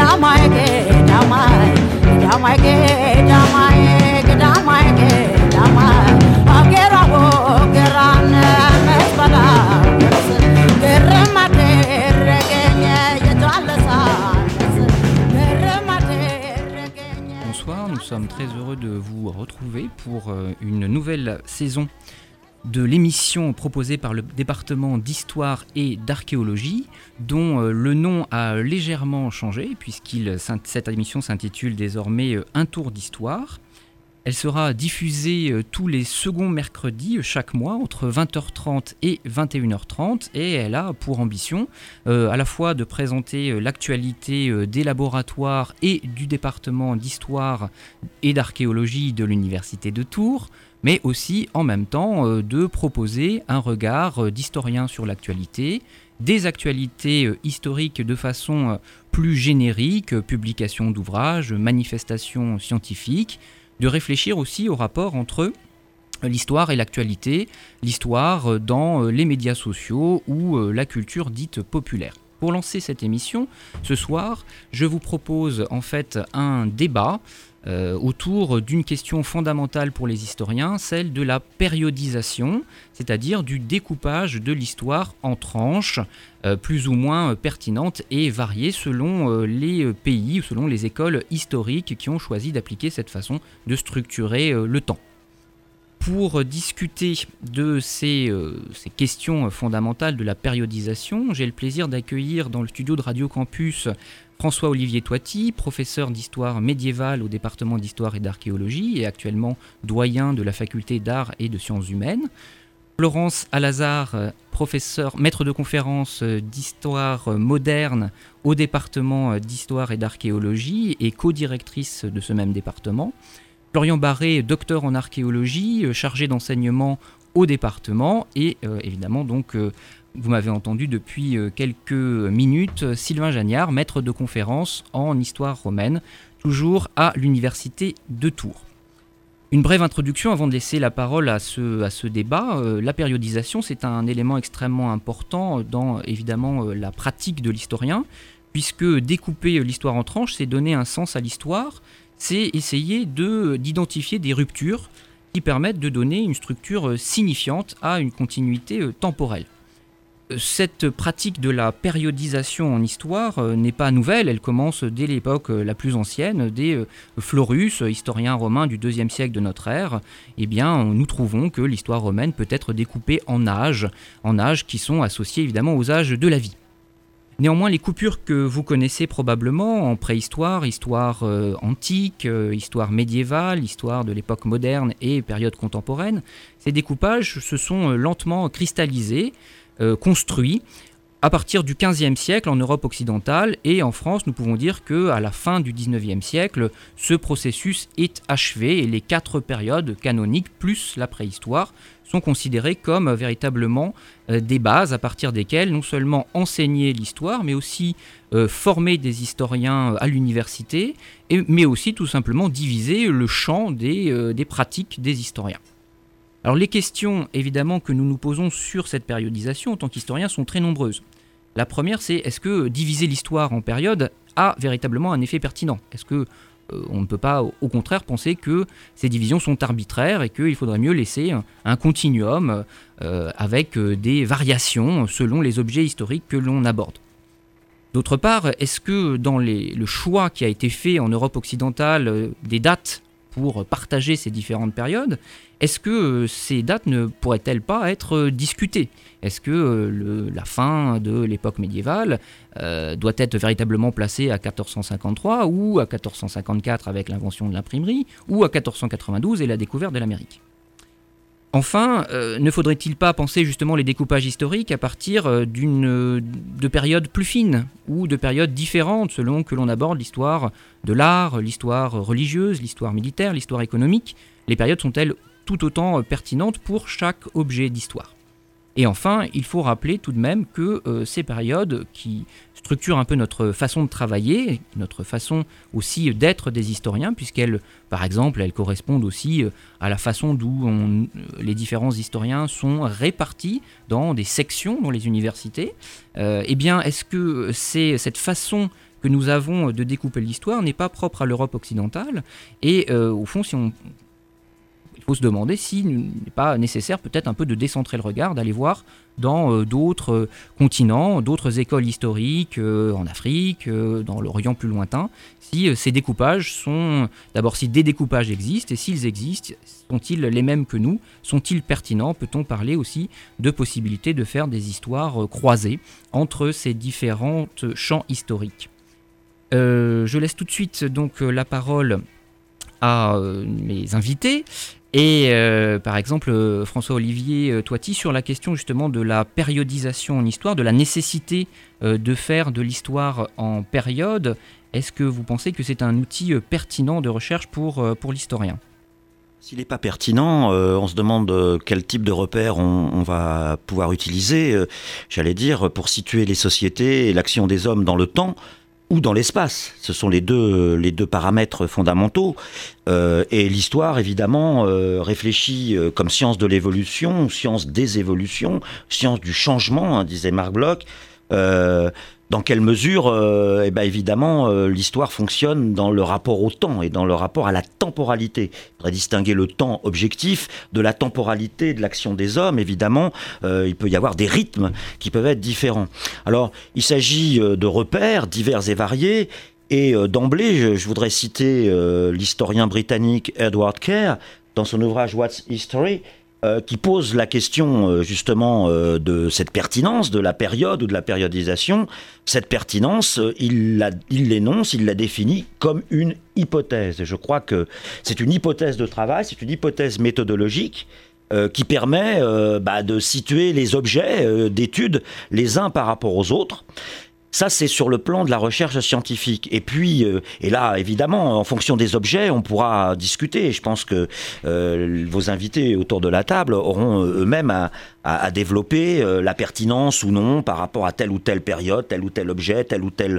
Bonsoir, nous sommes très heureux de vous retrouver pour une nouvelle saison de l'émission proposée par le département d'histoire et d'archéologie, dont le nom a légèrement changé, cette émission s'intitule désormais Un tour d'histoire. Elle sera diffusée tous les seconds mercredis chaque mois entre 20h30 et 21h30 et elle a pour ambition à la fois de présenter l'actualité des laboratoires et du département d'histoire et d'archéologie de l'université de Tours, mais aussi en même temps de proposer un regard d'historien sur l'actualité, des actualités historiques de façon plus générique, publication d'ouvrages, manifestations scientifiques, de réfléchir aussi au rapport entre l'histoire et l'actualité, l'histoire dans les médias sociaux ou la culture dite populaire. Pour lancer cette émission, ce soir, je vous propose en fait un débat autour d'une question fondamentale pour les historiens, celle de la périodisation, c'est-à-dire du découpage de l'histoire en tranches, plus ou moins pertinentes et variées selon les pays, selon les écoles historiques qui ont choisi d'appliquer cette façon de structurer le temps. Pour discuter de ces questions fondamentales de la périodisation, j'ai le plaisir d'accueillir dans le studio de Radio Campus François-Olivier Toiti, professeur d'histoire médiévale au département d'histoire et d'archéologie et actuellement doyen de la faculté d'art et de sciences humaines. Florence Alazard, maître de conférence d'histoire moderne au département d'histoire et d'archéologie et co-directrice de ce même département. Florian Barré, docteur en archéologie, chargé d'enseignement au département et évidemment donc vous m'avez entendu depuis quelques minutes, Sylvain Jagnard, maître de conférence en histoire romaine, toujours à l'université de Tours. Une brève introduction avant de laisser la parole à ce débat. La périodisation, c'est un élément extrêmement important dans évidemment la pratique de l'historien, puisque découper l'histoire en tranches, c'est donner un sens à l'histoire, c'est essayer d'identifier des ruptures qui permettent de donner une structure signifiante à une continuité temporelle. Cette pratique de la périodisation en histoire n'est pas nouvelle, elle commence dès l'époque la plus ancienne, dès Florus, historien romain du IIe siècle de notre ère. Eh bien, nous trouvons que l'histoire romaine peut être découpée en âges qui sont associés évidemment aux âges de la vie. Néanmoins, les coupures que vous connaissez probablement en préhistoire, histoire antique, histoire médiévale, histoire de l'époque moderne et période contemporaine, ces découpages se sont lentement cristallisés, construits à partir du XVe siècle en Europe occidentale et en France, nous pouvons dire qu'à la fin du XIXe siècle, ce processus est achevé et les 4 périodes canoniques plus la préhistoire sont considérées comme véritablement des bases à partir desquelles non seulement enseigner l'histoire, mais aussi former des historiens à l'université, mais aussi tout simplement diviser le champ des pratiques des historiens. Alors les questions évidemment que nous nous posons sur cette périodisation en tant qu'historiens sont très nombreuses. La première, c'est est-ce que diviser l'histoire en périodes a véritablement un effet pertinent ? Est-ce que on ne peut pas au contraire penser que ces divisions sont arbitraires et qu'il faudrait mieux laisser un continuum avec des variations selon les objets historiques que l'on aborde ? D'autre part, est-ce que dans le choix qui a été fait en Europe occidentale des dates pour partager ces différentes périodes, est-ce que ces dates ne pourraient-elles pas être discutées ? Est-ce que la fin de l'époque médiévale doit être véritablement placée à 1453 ou à 1454 avec l'invention de l'imprimerie ou à 1492 et la découverte de l'Amérique ? Enfin, ne faudrait-il pas penser justement les découpages historiques à partir de périodes plus fines ou de périodes différentes selon que l'on aborde l'histoire de l'art, l'histoire religieuse, l'histoire militaire, l'histoire économique ? Les périodes sont-elles tout autant pertinentes pour chaque objet d'histoire ? Et enfin, il faut rappeler tout de même que ces périodes qui structurent un peu notre façon de travailler, notre façon aussi d'être des historiens, puisqu'elles, par exemple, elles correspondent aussi à la façon dont les différents historiens sont répartis dans des sections dans les universités. Eh bien, est-ce que c'est cette façon que nous avons de découper l'histoire n'est pas propre à l'Europe occidentale. Et au fond, il faut se demander s'il n'est pas nécessaire peut-être un peu de décentrer le regard, d'aller voir dans d'autres continents, d'autres écoles historiques, en Afrique, dans l'Orient plus lointain, si ces découpages sont... D'abord, si des découpages existent, et s'ils existent, sont-ils les mêmes que nous? Sont-ils pertinents? Peut-on parler aussi de possibilités de faire des histoires croisées entre ces différents champs historiques? Je laisse tout de suite donc la parole à mes invités. Et par exemple, François-Olivier Toiti, sur la question justement de la périodisation en histoire, de la nécessité de faire de l'histoire en période, est-ce que vous pensez que c'est un outil pertinent de recherche pour l'historien? S'il n'est pas pertinent, on se demande quel type de repère on va pouvoir utiliser, j'allais dire, pour situer les sociétés et l'action des hommes dans le temps ou dans l'espace. Ce sont les deux paramètres fondamentaux. Et l'histoire, évidemment, réfléchit comme science de l'évolution, science des évolutions, science du changement, disait Marc Bloch. Dans quelle mesure, évidemment, l'histoire fonctionne dans le rapport au temps et dans le rapport à la temporalité. Il faudrait distinguer le temps objectif de la temporalité de l'action des hommes. Évidemment, il peut y avoir des rythmes qui peuvent être différents. Alors, il s'agit de repères divers et variés. Et d'emblée, je voudrais citer l'historien britannique Edward Kerr dans son ouvrage What's History, qui pose la question justement de cette pertinence, de la période ou de la périodisation. Cette pertinence, il l'énonce, il la définit comme une hypothèse. Et je crois que c'est une hypothèse de travail, c'est une hypothèse méthodologique qui permet de situer les objets d'étude les uns par rapport aux autres. Ça, c'est sur le plan de la recherche scientifique. Et puis, et là, évidemment, en fonction des objets, on pourra discuter. Je pense que vos invités autour de la table auront eux-mêmes à développer la pertinence ou non par rapport à telle ou telle période, tel ou tel objet, tel ou tel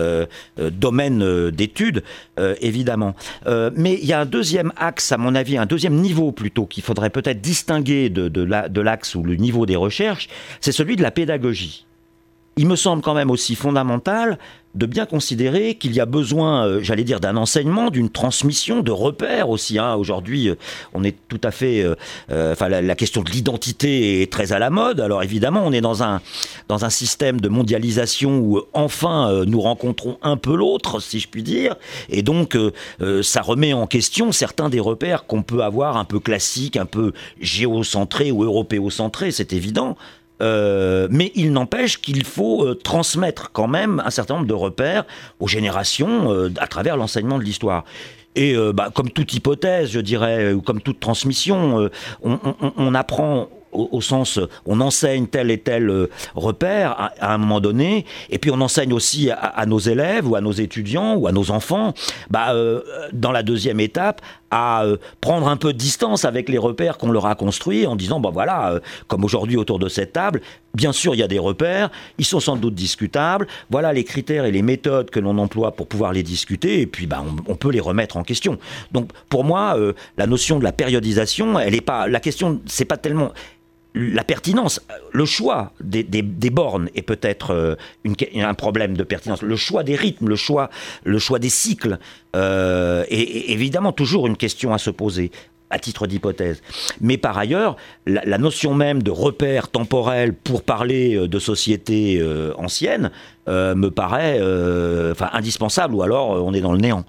domaine d'étude, évidemment. Mais il y a un deuxième axe, à mon avis, un deuxième niveau plutôt, qu'il faudrait peut-être distinguer de l'axe ou le niveau des recherches, c'est celui de la pédagogie. Il me semble quand même aussi fondamental de bien considérer qu'il y a besoin, j'allais dire, d'un enseignement, d'une transmission, de repères aussi. Aujourd'hui, on est tout à fait... la question de l'identité est très à la mode. Alors évidemment, on est dans un système de mondialisation où enfin nous rencontrons un peu l'autre, si je puis dire. Et donc, ça remet en question certains des repères qu'on peut avoir un peu classiques, un peu géocentrés ou européocentrés, c'est évident. Mais il n'empêche qu'il faut transmettre quand même un certain nombre de repères aux générations à travers l'enseignement de l'histoire. Et comme toute hypothèse, je dirais, ou comme toute transmission, on apprend au sens, on enseigne tel et tel repère à un moment donné, et puis on enseigne aussi à nos élèves ou à nos étudiants ou à nos enfants, dans la deuxième étape, à prendre un peu de distance avec les repères qu'on leur a construits en disant, comme aujourd'hui autour de cette table, bien sûr il y a des repères, ils sont sans doute discutables, voilà les critères et les méthodes que l'on emploie pour pouvoir les discuter, et puis on peut les remettre en question. Donc pour moi, la notion de la périodisation, elle est pas, la question c'est pas tellement... La pertinence, le choix des bornes est peut-être un problème de pertinence. Le choix des rythmes, le choix des cycles est évidemment toujours une question à se poser à titre d'hypothèse. Mais par ailleurs, la notion même de repère temporel pour parler de sociétés anciennes me paraît indispensable, ou alors on est dans le néant.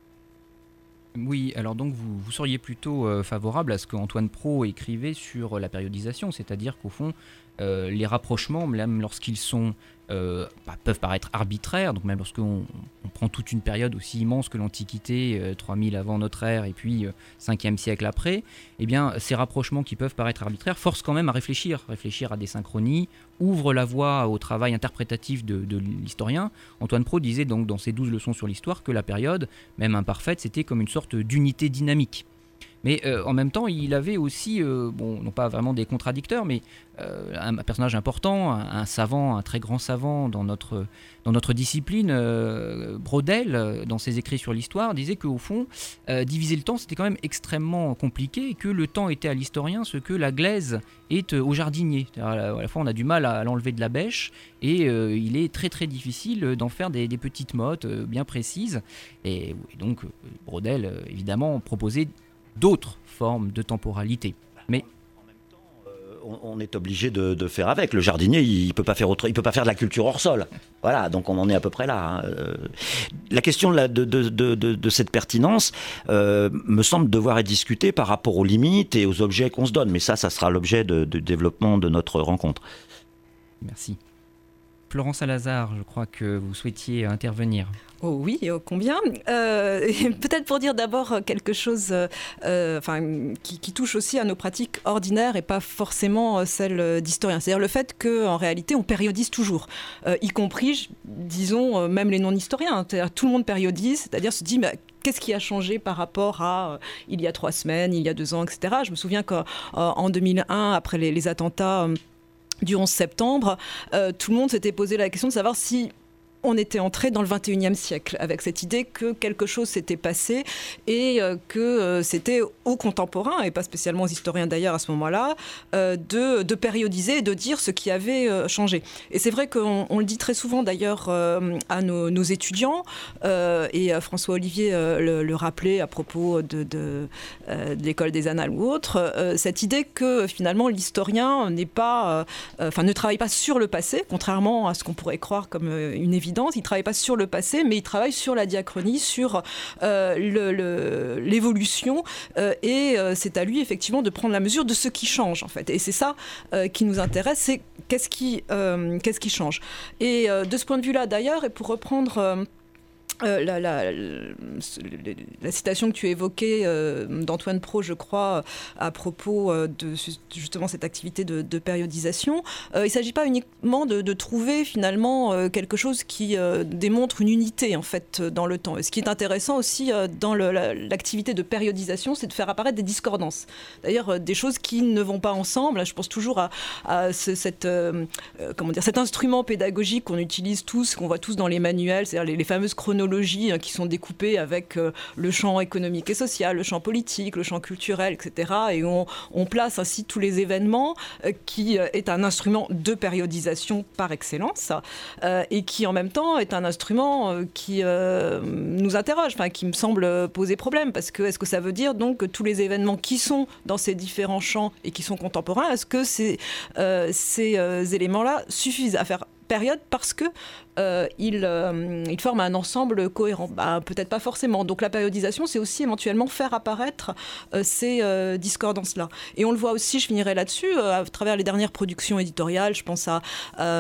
Oui, alors donc vous seriez plutôt favorable à ce qu'Antoine Pro écrivait sur la périodisation, c'est-à-dire qu'au fond, les rapprochements, même lorsqu'ils sont peuvent paraître arbitraires, donc même lorsqu'on prend toute une période aussi immense que l'Antiquité, 3000 avant notre ère et puis 5e siècle après, eh bien ces rapprochements qui peuvent paraître arbitraires forcent quand même à réfléchir à des synchronies, ouvrent la voie au travail interprétatif de l'historien. Antoine Pro disait donc dans ses 12 leçons sur l'histoire que la période, même imparfaite, c'était comme une sorte d'unité dynamique. Mais en même temps, il avait aussi, non pas vraiment des contradicteurs, mais un personnage important, un savant, un très grand savant dans notre discipline. Brodel, dans ses écrits sur l'histoire, disait qu'au fond, diviser le temps, c'était quand même extrêmement compliqué, et que le temps était à l'historien ce que la glaise est au jardinier. À la fois, on a du mal à l'enlever de la bêche, et il est très très difficile d'en faire des petites mottes bien précises. Et donc, Brodel, évidemment, proposait d'autres formes de temporalité. Mais on est obligé de faire avec. Le jardinier, il peut pas faire de la culture hors sol. Voilà, donc on en est à peu près là. La question de cette pertinence me semble devoir être discutée par rapport aux limites et aux objets qu'on se donne. Mais ça sera l'objet du développement de notre rencontre. Merci. Florence Salazar, je crois que vous souhaitiez intervenir. Oh oui, combien peut-être pour dire d'abord quelque chose qui touche aussi à nos pratiques ordinaires et pas forcément celles d'historiens. C'est-à-dire le fait qu'en réalité, on périodise toujours, y compris, disons, même les non-historiens. C'est-à-dire tout le monde périodise, c'est-à-dire se dit... qu'est-ce qui a changé par rapport à il y a 3 semaines, il y a 2 ans, etc. Je me souviens qu'en 2001, après les attentats du 11 septembre, tout le monde s'était posé la question de savoir si on était entré dans le 21e siècle, avec cette idée que quelque chose s'était passé et que c'était aux contemporains, et pas spécialement aux historiens d'ailleurs à ce moment-là, de périodiser et de dire ce qui avait changé. Et c'est vrai qu'on le dit très souvent d'ailleurs à nos étudiants, et François Olivier le rappelait à propos de l'école des Annales ou autre, cette idée que finalement l'historien ne travaille pas sur le passé, contrairement à ce qu'on pourrait croire comme une évidence. Il ne travaille pas sur le passé, mais il travaille sur la diachronie, sur l'évolution, et c'est à lui effectivement de prendre la mesure de ce qui change en fait. Et c'est ça qui nous intéresse, c'est qu'est-ce qui change. Et de ce point de vue-là d'ailleurs, et pour reprendre... la citation que tu évoquais d'Antoine Pro, je crois, à propos de justement cette activité de périodisation, il ne s'agit pas uniquement de trouver finalement quelque chose qui démontre une unité en fait dans le temps. Et ce qui est intéressant aussi dans l'activité de périodisation, c'est de faire apparaître des discordances. D'ailleurs, des choses qui ne vont pas ensemble. Je pense toujours à cet instrument pédagogique qu'on utilise tous, qu'on voit tous dans les manuels, c'est-à-dire les fameuses chronologies qui sont découpées avec le champ économique et social, le champ politique, le champ culturel, etc. Et on place ainsi tous les événements qui est un instrument de périodisation par excellence et qui en même temps est un instrument qui nous interroge, qui me semble poser problème, parce que est-ce que ça veut dire donc que tous les événements qui sont dans ces différents champs et qui sont contemporains, est-ce que ces éléments-là suffisent à faire période parce que il forme un ensemble cohérent? Peut-être pas forcément. Donc la périodisation, c'est aussi éventuellement faire apparaître ces discordances-là. Et on le voit aussi, je finirai là-dessus, à travers les dernières productions éditoriales. Je pense à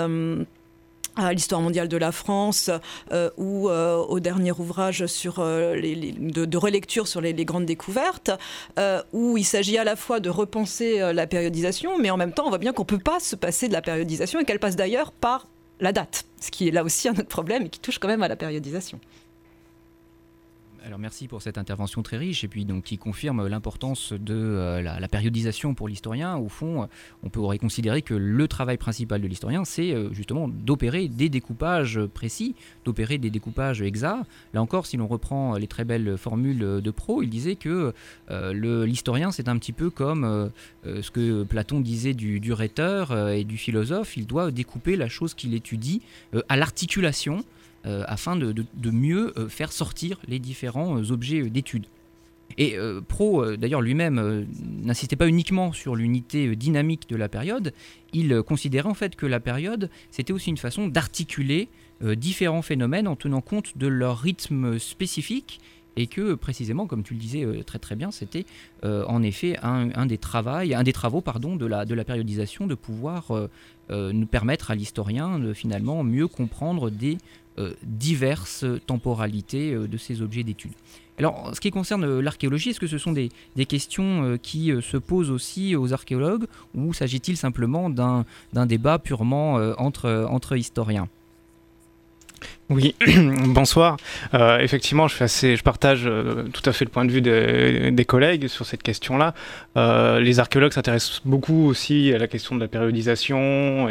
l'histoire mondiale de la France ou au dernier ouvrage sur de relecture sur les grandes découvertes, où il s'agit à la fois de repenser la périodisation, mais en même temps on voit bien qu'on ne peut pas se passer de la périodisation et qu'elle passe d'ailleurs par la date, ce qui est là aussi un autre problème et qui touche quand même à la périodisation. Alors merci pour cette intervention très riche et puis donc qui confirme l'importance de la périodisation pour l'historien. Au fond, on pourrait considérer que le travail principal de l'historien, c'est justement d'opérer des découpages précis, d'opérer des découpages exacts. Là encore, si l'on reprend les très belles formules de Pro, il disait que l'historien, c'est un petit peu comme ce que Platon disait du rhéteur et du philosophe. Il doit découper la chose qu'il étudie à l'articulation, afin de mieux faire sortir les différents objets d'étude. Et Pro, d'ailleurs, lui-même n'insistait pas uniquement sur l'unité dynamique de la période, il considérait en fait que la période, c'était aussi une façon d'articuler différents phénomènes en tenant compte de leur rythme spécifique, et que précisément, comme tu le disais très très bien, c'était en effet un des travaux de la périodisation, de pouvoir nous permettre à l'historien de finalement mieux comprendre des diverses temporalités de ces objets d'étude. Alors, en ce qui concerne l'archéologie, est-ce que ce sont des questions qui se posent aussi aux archéologues, ou s'agit-il simplement d'un débat purement entre historiens ? Oui, bonsoir. Effectivement, je partage tout à fait le point de vue des collègues sur cette question-là. Les archéologues s'intéressent beaucoup aussi à la question de la périodisation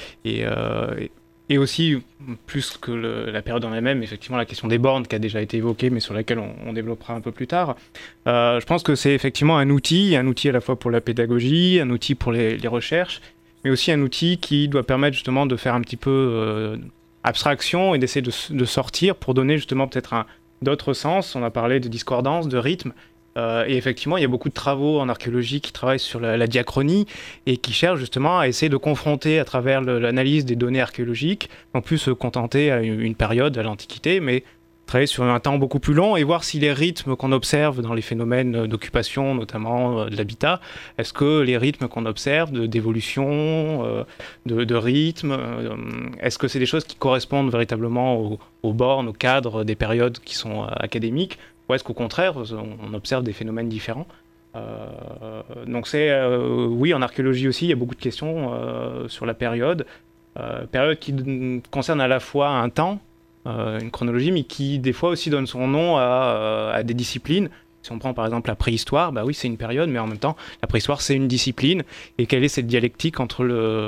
et aussi, plus que la période en elle-même, effectivement, la question des bornes qui a déjà été évoquée, mais sur laquelle on développera un peu plus tard. Je pense que c'est effectivement un outil à la fois pour la pédagogie, un outil pour les recherches, mais aussi un outil qui doit permettre justement de faire un petit peu abstraction et d'essayer de sortir pour donner justement peut-être d'autres sens. On a parlé de discordance, de rythme. Et effectivement, il y a beaucoup de travaux en archéologie qui travaillent sur la diachronie et qui cherchent justement à essayer de confronter à travers l'analyse des données archéologiques, non plus se contenter à une période, à l'Antiquité, mais travailler sur un temps beaucoup plus long et voir si les rythmes qu'on observe dans les phénomènes d'occupation, notamment de l'habitat, est-ce que les rythmes qu'on observe d'évolution, de rythme, est-ce que c'est des choses qui correspondent véritablement aux bornes, aux cadres des périodes qui sont académiques, ou est-ce qu'au contraire, on observe des phénomènes différents? Donc oui, en archéologie aussi, il y a beaucoup de questions sur la période qui concerne à la fois un temps, une chronologie, mais qui des fois aussi donne son nom à des disciplines. Si on prend par exemple la préhistoire, bah oui, c'est une période, mais en même temps, la préhistoire, c'est une discipline. Et quelle est cette dialectique entre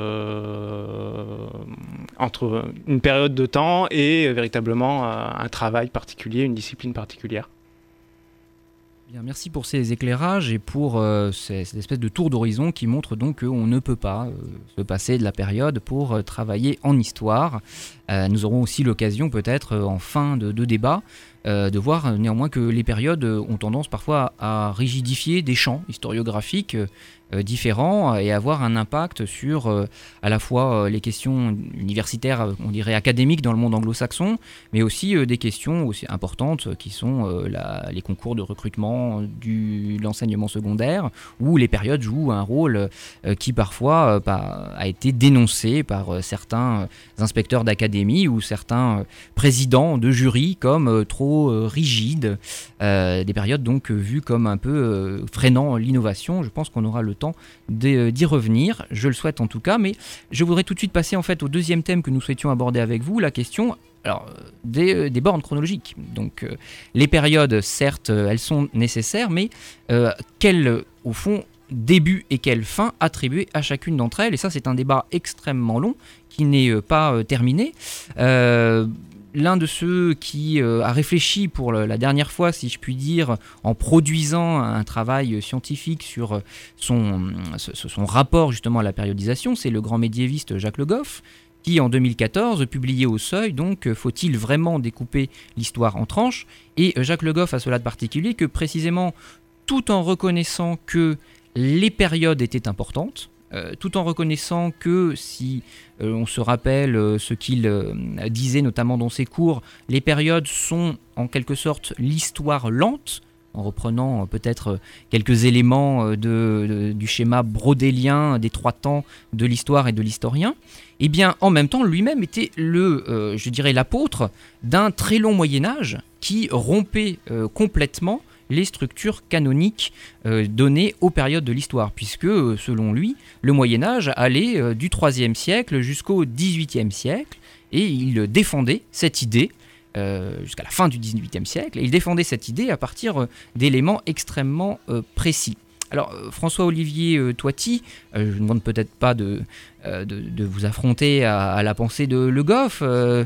une période de temps et véritablement un travail particulier, une discipline particulière? Bien, merci pour ces éclairages et pour cette espèce de tour d'horizon qui montre donc qu'on ne peut pas se passer de la période pour travailler en histoire. Nous aurons aussi l'occasion peut-être en fin de débat de voir néanmoins que les périodes ont tendance parfois à rigidifier des champs historiographiques différents et avoir un impact sur à la fois les questions universitaires, on dirait académiques dans le monde anglo-saxon, mais aussi des questions aussi importantes qui sont les concours de recrutement de l'enseignement secondaire, où les périodes jouent un rôle qui parfois a été dénoncé par certains inspecteurs d'académie ou certains présidents de jury comme trop rigides, des périodes donc vues comme un peu freinant l'innovation. Je pense qu'on aura le temps d'y revenir, je le souhaite en tout cas, mais je voudrais tout de suite passer en fait au deuxième thème que nous souhaitions aborder avec vous, la question des bornes chronologiques. Donc les périodes, certes, elles sont nécessaires, mais quel, au fond, début et quelle fin attribuer à chacune d'entre elles? Et ça, c'est un débat extrêmement long qui n'est pas terminé. L'un de ceux qui a réfléchi pour la dernière fois, si je puis dire, en produisant un travail scientifique sur son rapport justement à la périodisation, c'est le grand médiéviste Jacques Le Goff, qui en 2014 publiait au Seuil, donc faut-il vraiment découper l'histoire en tranches? Et Jacques Le Goff a cela de particulier que précisément, tout en reconnaissant que les périodes étaient importantes, tout en reconnaissant que si on se rappelle ce qu'il disait notamment dans ses cours, les périodes sont en quelque sorte l'histoire lente, en reprenant peut-être quelques éléments du schéma brodélien des trois temps de l'histoire et de l'historien, et bien en même temps lui-même était je dirais l'apôtre d'un très long Moyen-Âge qui rompait complètement les structures canoniques données aux périodes de l'histoire, puisque, selon lui, le Moyen-Âge allait du IIIe siècle jusqu'au XVIIIe siècle, et il défendait cette idée jusqu'à la fin du XVIIIe siècle, et il défendait cette idée à partir d'éléments extrêmement précis. Alors, François-Olivier Toiti, je ne demande peut-être pas de vous affronter à la pensée de Le Goff,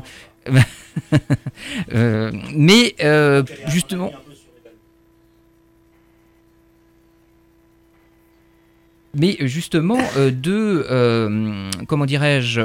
mais justement... Mais justement, comment dirais-je,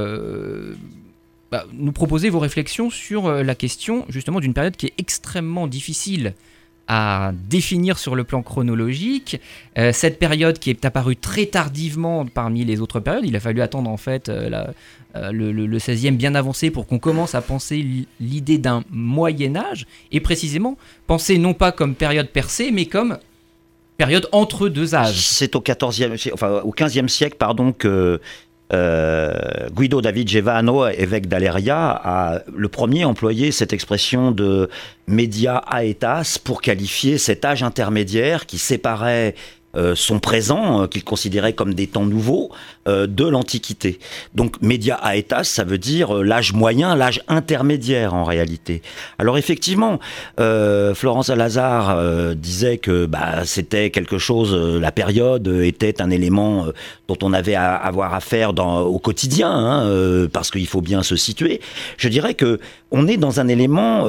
nous proposer vos réflexions sur la question justement d'une période qui est extrêmement difficile à définir sur le plan chronologique. Cette période qui est apparue très tardivement parmi les autres périodes, il a fallu attendre en fait le 16e bien avancé pour qu'on commence à penser l'idée d'un Moyen-Âge, et précisément penser non pas comme période percée, mais comme période entre deux âges. C'est au XVe siècle, que Guido da Vigevano, évêque d'Aleria, a le premier employé cette expression de media aetas pour qualifier cet âge intermédiaire qui séparait sont présents, qu'il considérait comme des temps nouveaux de l'Antiquité. Donc Media Aetas, ça veut dire l'âge moyen, l'âge intermédiaire en réalité. Alors effectivement, Florence Salazar disait que c'était quelque chose, la période était un élément dont on avait à avoir affaire au quotidien, parce qu'il faut bien se situer. Je dirais que on est dans un élément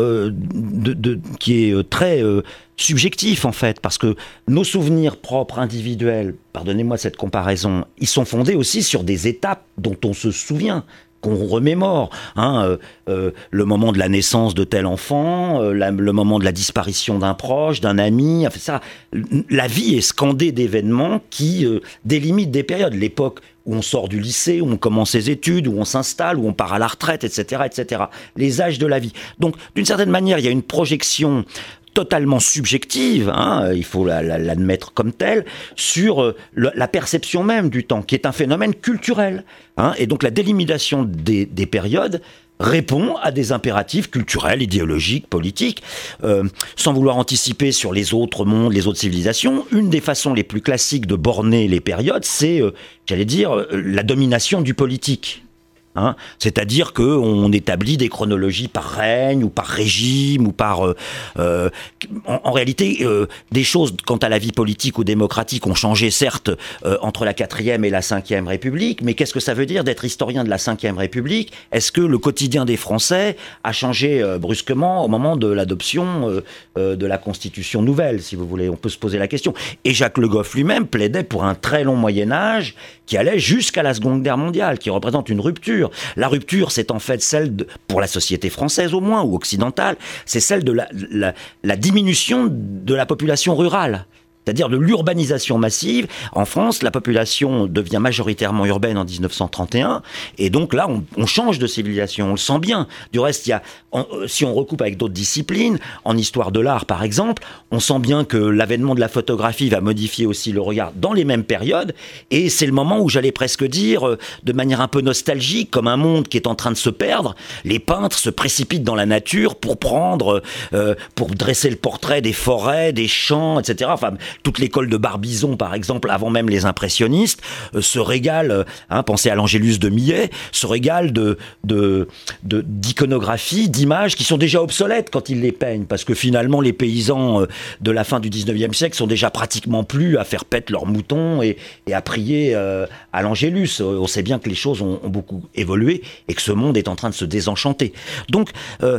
qui est très subjectif en fait, parce que nos souvenirs propres, individuels, pardonnez-moi cette comparaison, ils sont fondés aussi sur des étapes dont on se souvient, qu'on remémore, le moment de la naissance de tel enfant, le moment de la disparition d'un proche, d'un ami, enfin ça, la vie est scandée d'événements qui délimitent des périodes, l'époque où on sort du lycée, où on commence ses études, où on s'installe, où on part à la retraite, etc., etc. Les âges de la vie. Donc, d'une certaine manière, il y a une projection totalement subjective, il faut l'admettre comme telle, sur la perception même du temps, qui est un phénomène culturel. Et donc, la délimitation des périodes répond à des impératifs culturels, idéologiques, politiques. Sans vouloir anticiper sur les autres mondes, les autres civilisations, une des façons les plus classiques de borner les périodes, c'est, la domination du politique. C'est-à-dire qu'on établit des chronologies par règne ou par régime ou par... en réalité, des choses quant à la vie politique ou démocratique ont changé, certes, entre la 4e et la 5e République, mais qu'est-ce que ça veut dire d'être historien de la 5e République ? Est-ce que le quotidien des Français a changé brusquement au moment de l'adoption de la Constitution nouvelle, si vous voulez ? On peut se poser la question. Et Jacques Le Goff lui-même plaidait pour un très long Moyen-Âge qui allait jusqu'à la Seconde Guerre mondiale, qui représente une rupture. La rupture, c'est en fait pour la société française au moins, ou occidentale, c'est celle de la diminution de la population rurale. C'est-à-dire de l'urbanisation massive. En France, la population devient majoritairement urbaine en 1931, et donc là, on change de civilisation, on le sent bien. Du reste, si on recoupe avec d'autres disciplines, en histoire de l'art par exemple, on sent bien que l'avènement de la photographie va modifier aussi le regard dans les mêmes périodes, et c'est le moment où j'allais presque dire, de manière un peu nostalgique, comme un monde qui est en train de se perdre, les peintres se précipitent dans la nature pour dresser le portrait des forêts, des champs, etc. Enfin, toute l'école de Barbizon, par exemple, avant même les impressionnistes, se régale, pensez à l'Angélus de Millet, se régale d'iconographie, d'images qui sont déjà obsolètes quand ils les peignent, parce que finalement, les paysans de la fin du 19e siècle sont déjà pratiquement plus à faire paître leurs moutons et à prier à l'Angélus. On sait bien que les choses ont beaucoup évolué et que ce monde est en train de se désenchanter. Donc,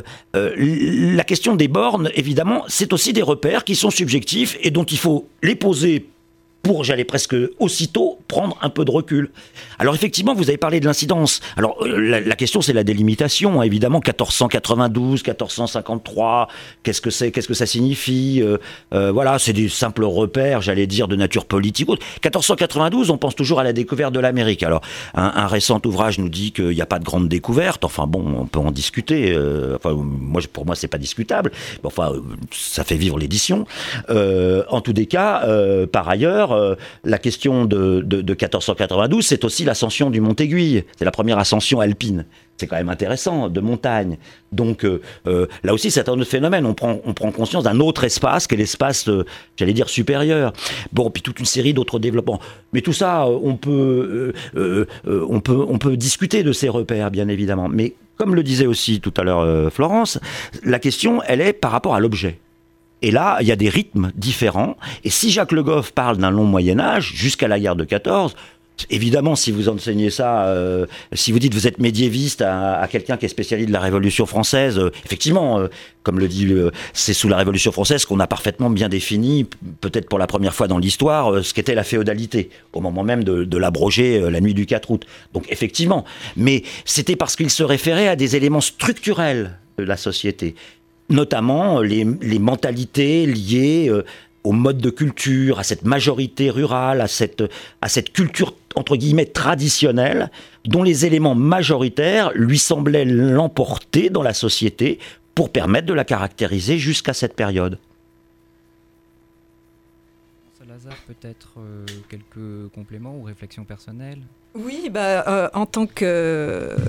la question des bornes, évidemment, c'est aussi des repères qui sont subjectifs et dont il faut les poser pour, j'allais presque aussitôt, prendre un peu de recul. Alors effectivement, vous avez parlé de l'incidence. Alors la question, c'est la délimitation, évidemment. 1492, 1453, qu'est-ce que ça signifie voilà, c'est des simples repères, j'allais dire, de nature politique. 1492, on pense toujours à la découverte de l'Amérique. Alors, un récent ouvrage nous dit qu'il n'y a pas de grande découverte. Enfin bon, on peut en discuter. Pour moi, c'est pas discutable. Enfin, ça fait vivre l'édition. En tous des cas, par ailleurs, la question de 1492, c'est aussi l'ascension du Mont Aiguille. C'est la première ascension alpine. C'est quand même intéressant, de montagne. Donc là aussi, c'est un autre phénomène. On prend conscience d'un autre espace, qui est l'espace, j'allais dire, supérieur. Bon, puis toute une série d'autres développements. Mais tout ça, on peut discuter de ces repères, bien évidemment. Mais comme le disait aussi tout à l'heure Florence, la question, elle est par rapport à l'objet. Et là, il y a des rythmes différents. Et si Jacques Le Goff parle d'un long Moyen-Âge, jusqu'à la guerre de 14, évidemment, si vous enseignez ça, si vous dites que vous êtes médiéviste à quelqu'un qui est spécialiste de la Révolution française, effectivement, comme le dit, c'est sous la Révolution française qu'on a parfaitement bien défini, peut-être pour la première fois dans l'histoire, ce qu'était la féodalité, au moment même de l'abroger la nuit du 4 août. Donc effectivement, mais c'était parce qu'il se référait à des éléments structurels de la société, notamment les mentalités liées au mode de culture, à cette majorité rurale, à cette culture entre guillemets traditionnelle, dont les éléments majoritaires lui semblaient l'emporter dans la société pour permettre de la caractériser jusqu'à cette période. Salazar, peut-être quelques compléments ou réflexions personnelles ? Oui, en tant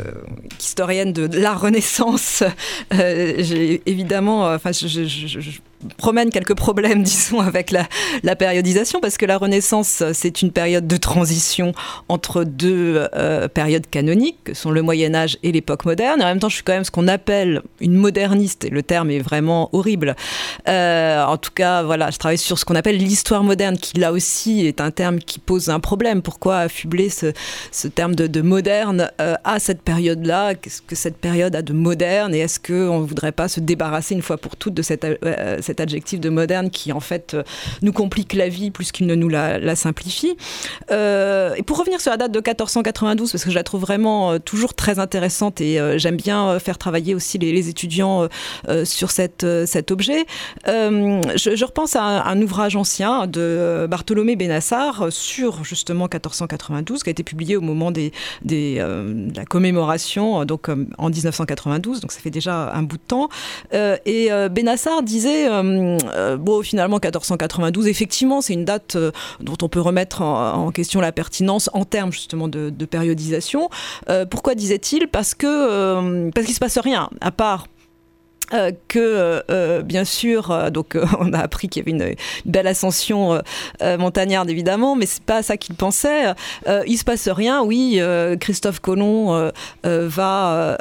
qu'historienne de la Renaissance, j'ai évidemment, promène quelques problèmes, disons, avec la périodisation, parce que la Renaissance, c'est une période de transition entre deux périodes canoniques, que sont le Moyen-Âge et l'époque moderne. Et en même temps, je suis quand même ce qu'on appelle une moderniste, et le terme est vraiment horrible. En tout cas, voilà, je travaille sur ce qu'on appelle l'histoire moderne, qui là aussi est un terme qui pose un problème. Pourquoi affubler ce terme de moderne à cette période-là? Qu'est-ce que cette période a de moderne? Et est-ce qu'on ne voudrait pas se débarrasser une fois pour toutes de cet adjectif de moderne qui, en fait, nous complique la vie plus qu'il ne nous la simplifie? Et pour revenir sur la date de 1492, parce que je la trouve vraiment toujours très intéressante et j'aime bien faire travailler aussi les étudiants sur cet objet, je repense à un ouvrage ancien de Bartholomé Benassar sur justement 1492, qui a été publié au moment de la commémoration, donc en 1992, donc ça fait déjà un bout de temps. Et Benassar disait, finalement 1492, effectivement, c'est une date dont on peut remettre en question la pertinence en termes justement de périodisation. Pourquoi disait-il? Parce qu'il ne se passe rien, à part bien sûr, on a appris qu'il y avait une belle ascension montagnarde évidemment, mais c'est pas ça qu'il pensait. Il se passe rien, oui. Christophe Colomb va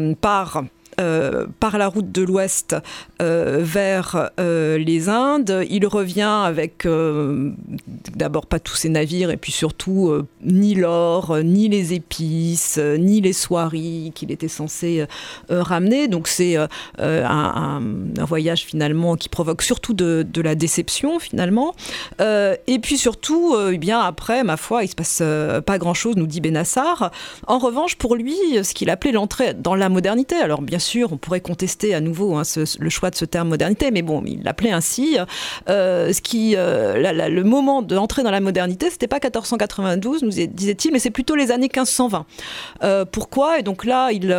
par la route de l'Ouest vers les Indes. Il revient avec d'abord pas tous ses navires et puis surtout ni l'or, ni les épices, ni les soieries qu'il était censé ramener. Donc c'est un voyage finalement qui provoque surtout de la déception finalement. Et puis surtout, bien après, ma foi, il se passe pas grand-chose, nous dit Benassar. En revanche, pour lui, ce qu'il appelait l'entrée dans la modernité, alors bien sûr, on pourrait contester à nouveau le choix de ce terme modernité, mais bon, il l'appelait ainsi. Le moment d'entrer dans la modernité, c'était pas 1492, nous disait-il, mais c'est plutôt les années 1520. Pourquoi? Et donc là, il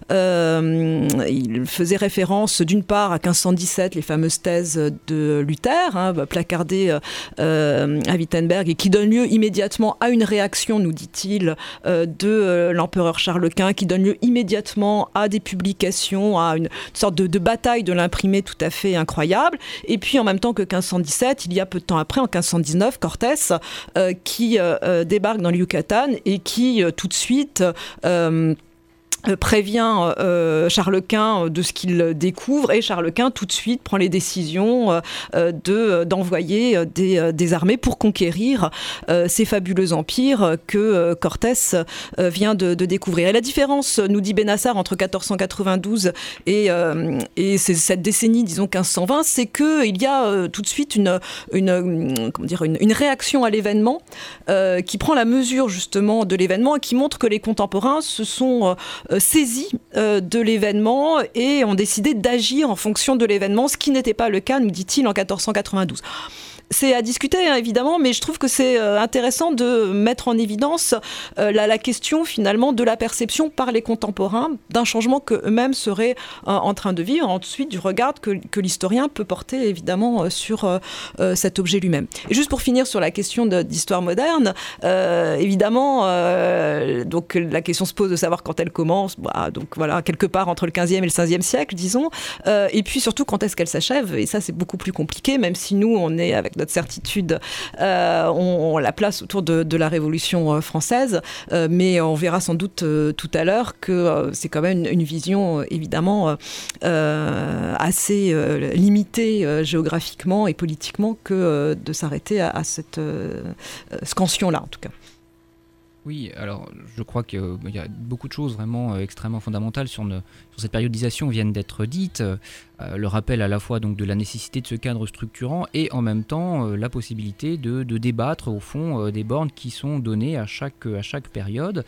faisait référence d'une part à 1517, les fameuses thèses de Luther, placardées à Wittenberg, et qui donnent lieu immédiatement à une réaction, nous dit-il, de l'empereur Charles Quint, qui donne lieu immédiatement à des publications, à une sorte de bataille de l'imprimé tout à fait incroyable. Et puis en même temps que 1517, il y a peu de temps après, en 1519, Cortés qui débarque dans le Yucatan et qui tout de suite prévient Charles Quint de ce qu'il découvre, et Charles Quint tout de suite prend les décisions d'envoyer des armées pour conquérir ces fabuleux empires que Cortés vient de découvrir. Et la différence, nous dit Benassar, entre 1492 et cette décennie, disons 1520, c'est qu'il y a tout de suite une réaction à l'événement qui prend la mesure justement de l'événement et qui montre que les contemporains se sont saisis de l'événement et ont décidé d'agir en fonction de l'événement, ce qui n'était pas le cas, nous dit-il, en 1492. C'est à discuter, hein, évidemment, mais je trouve que c'est intéressant de mettre en évidence la question, finalement, de la perception par les contemporains d'un changement qu'eux-mêmes seraient en train de vivre, ensuite du regard que l'historien peut porter, évidemment, sur cet objet lui-même. Et juste pour finir sur la question d'histoire moderne, évidemment, donc la question se pose de savoir quand elle commence, donc voilà, quelque part entre le 15e et le 16e siècle, disons, et puis surtout quand est-ce qu'elle s'achève, et ça c'est beaucoup plus compliqué, même si nous, on est avec notre certitude, on la place autour de la Révolution française, mais on verra sans doute tout à l'heure que c'est quand même une vision évidemment assez limitée géographiquement et politiquement que de s'arrêter à cette scansion-là en tout cas. Oui, alors je crois qu'il y a beaucoup de choses vraiment extrêmement fondamentales sur cette périodisation viennent d'être dites. Le rappel à la fois donc de la nécessité de ce cadre structurant et en même temps la possibilité de débattre au fond des bornes qui sont données à chaque période.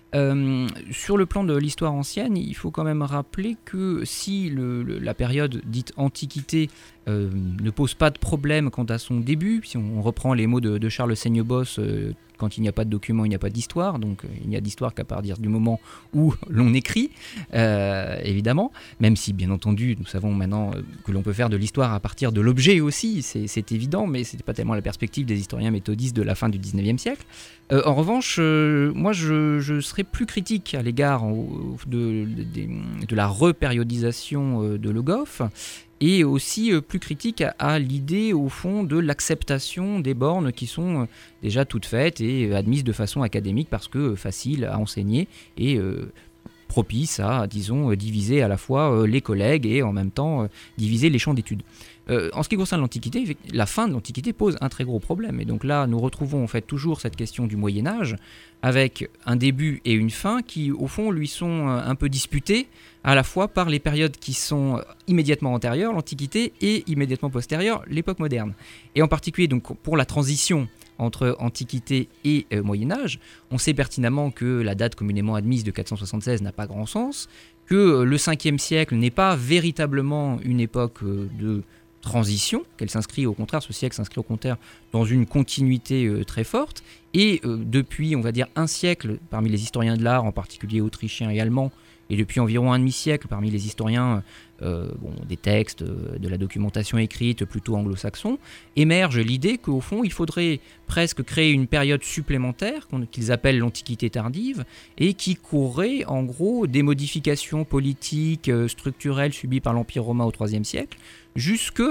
Sur le plan de l'histoire ancienne, il faut quand même rappeler que si la période dite Antiquité ne pose pas de problème quant à son début, si on reprend les mots de Charles Seigneboss, quand il n'y a pas de document, il n'y a pas d'histoire, donc il n'y a d'histoire qu'à partir du moment où l'on écrit, évidemment, même si bien entendu nous savons maintenant que l'on peut faire de l'histoire à partir de l'objet aussi, c'est évident, mais ce n'est pas tellement la perspective des historiens méthodistes de la fin du 19e siècle. En revanche, moi je serais plus critique à l'égard de la repériodisation de Le Goff, et aussi plus critique à l'idée au fond de l'acceptation des bornes qui sont déjà toutes faites et admises de façon académique parce que faciles à enseigner et propice à, disons, diviser à la fois les collègues et en même temps diviser les champs d'études. En ce qui concerne l'Antiquité, la fin de l'Antiquité pose un très gros problème. Et donc là, nous retrouvons en fait toujours cette question du Moyen-Âge, avec un début et une fin qui, au fond, lui sont un peu disputés, à la fois par les périodes qui sont immédiatement antérieures, l'Antiquité, et immédiatement postérieures, l'époque moderne. Et en particulier, donc, pour la transition entre Antiquité et Moyen-Âge, on sait pertinemment que la date communément admise de 476 n'a pas grand sens, que le 5e siècle n'est pas véritablement une époque de transition, qu'elle s'inscrit au contraire, ce siècle s'inscrit au contraire dans une continuité très forte, et depuis, on va dire, un siècle, parmi les historiens de l'art, en particulier autrichiens et allemands, et depuis environ un demi-siècle, parmi les historiens des textes, de la documentation écrite plutôt anglo-saxons, émerge l'idée qu'au fond, il faudrait presque créer une période supplémentaire, qu'ils appellent l'Antiquité tardive, et qui courrait en gros des modifications politiques, structurelles subies par l'Empire romain au IIIe siècle, jusqu'au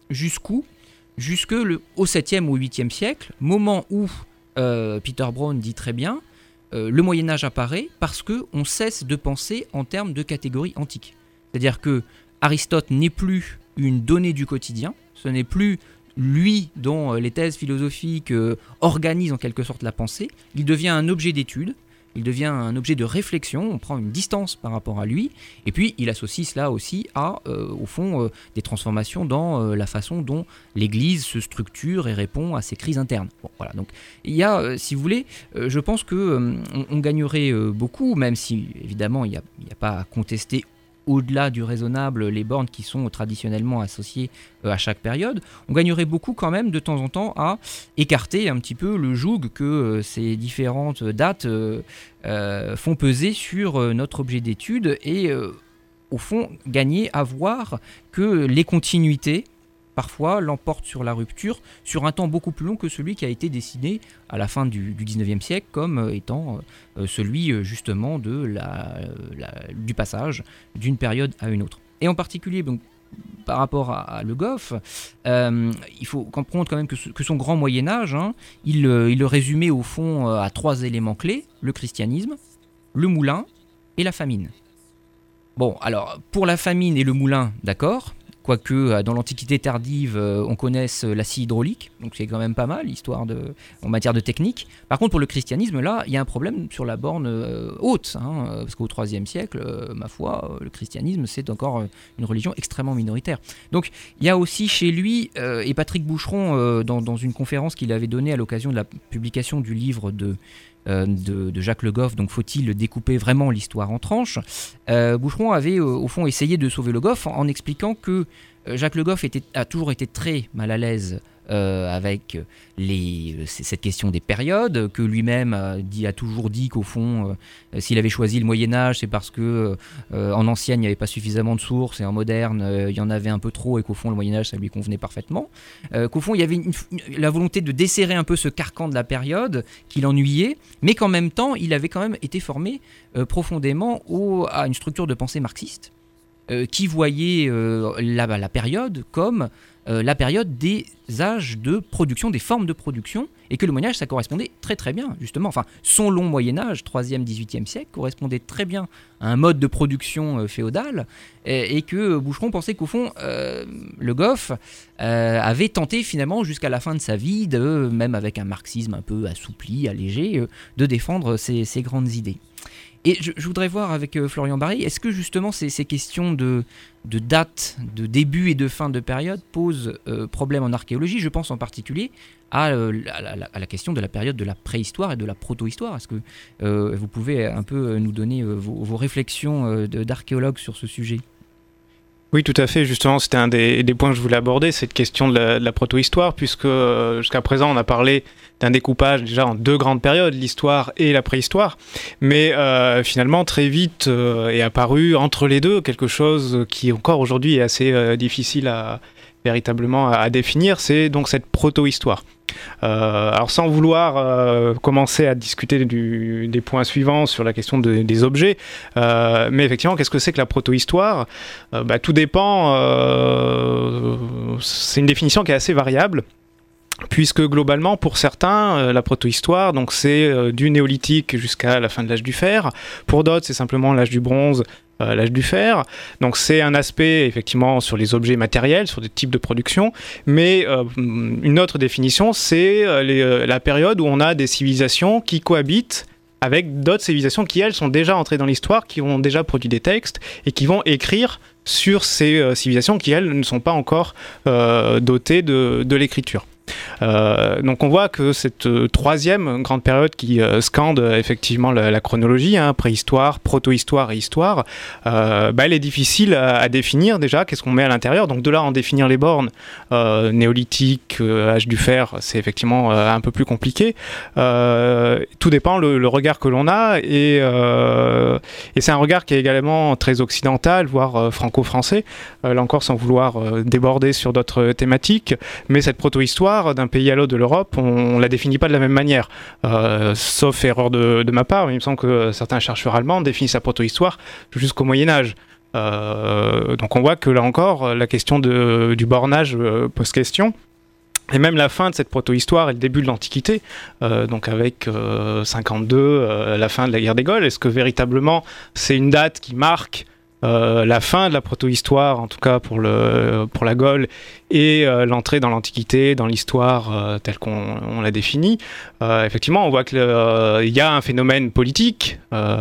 7e ou 8e siècle, moment où Peter Brown dit très bien, le Moyen-Âge apparaît parce qu'on cesse de penser en termes de catégories antiques. C'est-à-dire que Aristote n'est plus une donnée du quotidien, ce n'est plus lui dont les thèses philosophiques organisent en quelque sorte la pensée, il devient un objet d'étude, il devient un objet de réflexion, on prend une distance par rapport à lui, et puis il associe cela aussi à, au fond, des transformations dans la façon dont l'Église se structure et répond à ses crises internes. Bon, voilà, donc il y a, si vous voulez, je pense qu'on gagnerait beaucoup, même si évidemment il n'y a pas à contester au-delà du raisonnable les bornes qui sont traditionnellement associées à chaque période, on gagnerait beaucoup quand même de temps en temps à écarter un petit peu le joug que ces différentes dates font peser sur notre objet d'étude et au fond gagner à voir que les continuités parfois l'emportent sur la rupture sur un temps beaucoup plus long que celui qui a été décidé à la fin du 19e siècle comme étant celui justement du passage d'une période à une autre. Et en particulier, donc, par rapport à Le Goff, il faut comprendre quand même que son grand Moyen-Âge, il le résumait au fond à 3 éléments clés, le christianisme, le moulin et la famine. Bon, alors, pour la famine et le moulin, d'accord, quoique dans l'Antiquité tardive, on connaisse la scie hydraulique, donc c'est quand même pas mal, en matière de technique. Par contre, pour le christianisme, là, il y a un problème sur la borne haute, parce qu'au IIIe siècle, ma foi, le christianisme, c'est encore une religion extrêmement minoritaire. Donc, il y a aussi chez lui, et Patrick Boucheron, dans une conférence qu'il avait donnée à l'occasion de la publication du livre de Jacques Le Goff, donc faut-il découper vraiment l'histoire en tranches, Boucheron avait au fond essayé de sauver Le Goff en expliquant que Jacques Le Goff a toujours été très mal à l'aise avec cette question des périodes, que lui-même a toujours dit qu'au fond, s'il avait choisi le Moyen-Âge, c'est parce que en ancien, il n'y avait pas suffisamment de sources, et en moderne, il y en avait un peu trop, et qu'au fond, le Moyen-Âge, ça lui convenait parfaitement. Qu'au fond, il y avait la volonté de desserrer un peu ce carcan de la période qui l'ennuyait, mais qu'en même temps, il avait quand même été formé profondément à une structure de pensée marxiste, qui voyait la période comme la période des âges de production, des formes de production, et que le Moyen-Âge, ça correspondait très très bien, justement. Enfin, son long Moyen-Âge, 3e, 18e siècle, correspondait très bien à un mode de production féodal, et que Boucheron pensait qu'au fond, Le Goff avait tenté finalement, jusqu'à la fin de sa vie, même avec un marxisme un peu assoupli, allégé, de défendre ses grandes idées. Et je voudrais voir avec Florian Barry, est-ce que justement ces questions de date, de début et de fin de période posent problème en archéologie? Je pense en particulier à la question de la période de la préhistoire et de la proto-histoire. Est-ce que vous pouvez un peu nous donner vos réflexions d'archéologue sur ce sujet? Oui, tout à fait. Justement, c'était un des points que je voulais aborder, cette question de la proto-histoire, puisque jusqu'à présent, on a parlé d'un découpage déjà en 2 grandes périodes, l'histoire et la préhistoire. Mais finalement, très vite est apparu entre les deux quelque chose qui encore aujourd'hui est assez difficile à véritablement à définir, c'est donc cette proto-histoire. Alors sans vouloir commencer à discuter des points suivants sur la question des objets, mais effectivement, qu'est-ce que c'est que la proto-histoire ? Tout dépend, c'est une définition qui est assez variable. Puisque globalement, pour certains, la proto-histoire, donc c'est du néolithique jusqu'à la fin de l'âge du fer. Pour d'autres, c'est simplement l'âge du bronze, l'âge du fer. Donc c'est un aspect effectivement sur les objets matériels, sur des types de production. Mais une autre définition, c'est la période où on a des civilisations qui cohabitent avec d'autres civilisations qui, elles, sont déjà entrées dans l'histoire, qui ont déjà produit des textes et qui vont écrire sur ces civilisations qui, elles, ne sont pas encore dotées de l'écriture. Donc on voit que cette troisième grande période qui scande effectivement la chronologie, préhistoire, proto-histoire et histoire, elle est difficile à définir déjà, qu'est-ce qu'on met à l'intérieur, donc de là en définir les bornes, néolithique, âge du fer, c'est effectivement un peu plus compliqué, tout dépend le regard que l'on a, et c'est un regard qui est également très occidental, voire franco-français, là encore sans vouloir déborder sur d'autres thématiques, mais cette proto-histoire d'un pays à l'autre de l'Europe, on ne la définit pas de la même manière. Sauf erreur de ma part, il me semble que certains chercheurs allemands définissent la proto-histoire jusqu'au Moyen-Âge. Donc on voit que là encore, la question du bornage pose question. Et même la fin de cette proto-histoire et le début de l'Antiquité, donc avec 52, la fin de la guerre des Gaules, est-ce que véritablement c'est une date qui marque la fin de la proto-histoire, en tout cas pour la Gaule, et l'entrée dans l'Antiquité, dans l'histoire telle qu'on l'a définie. Effectivement, on voit qu'il y a un phénomène politique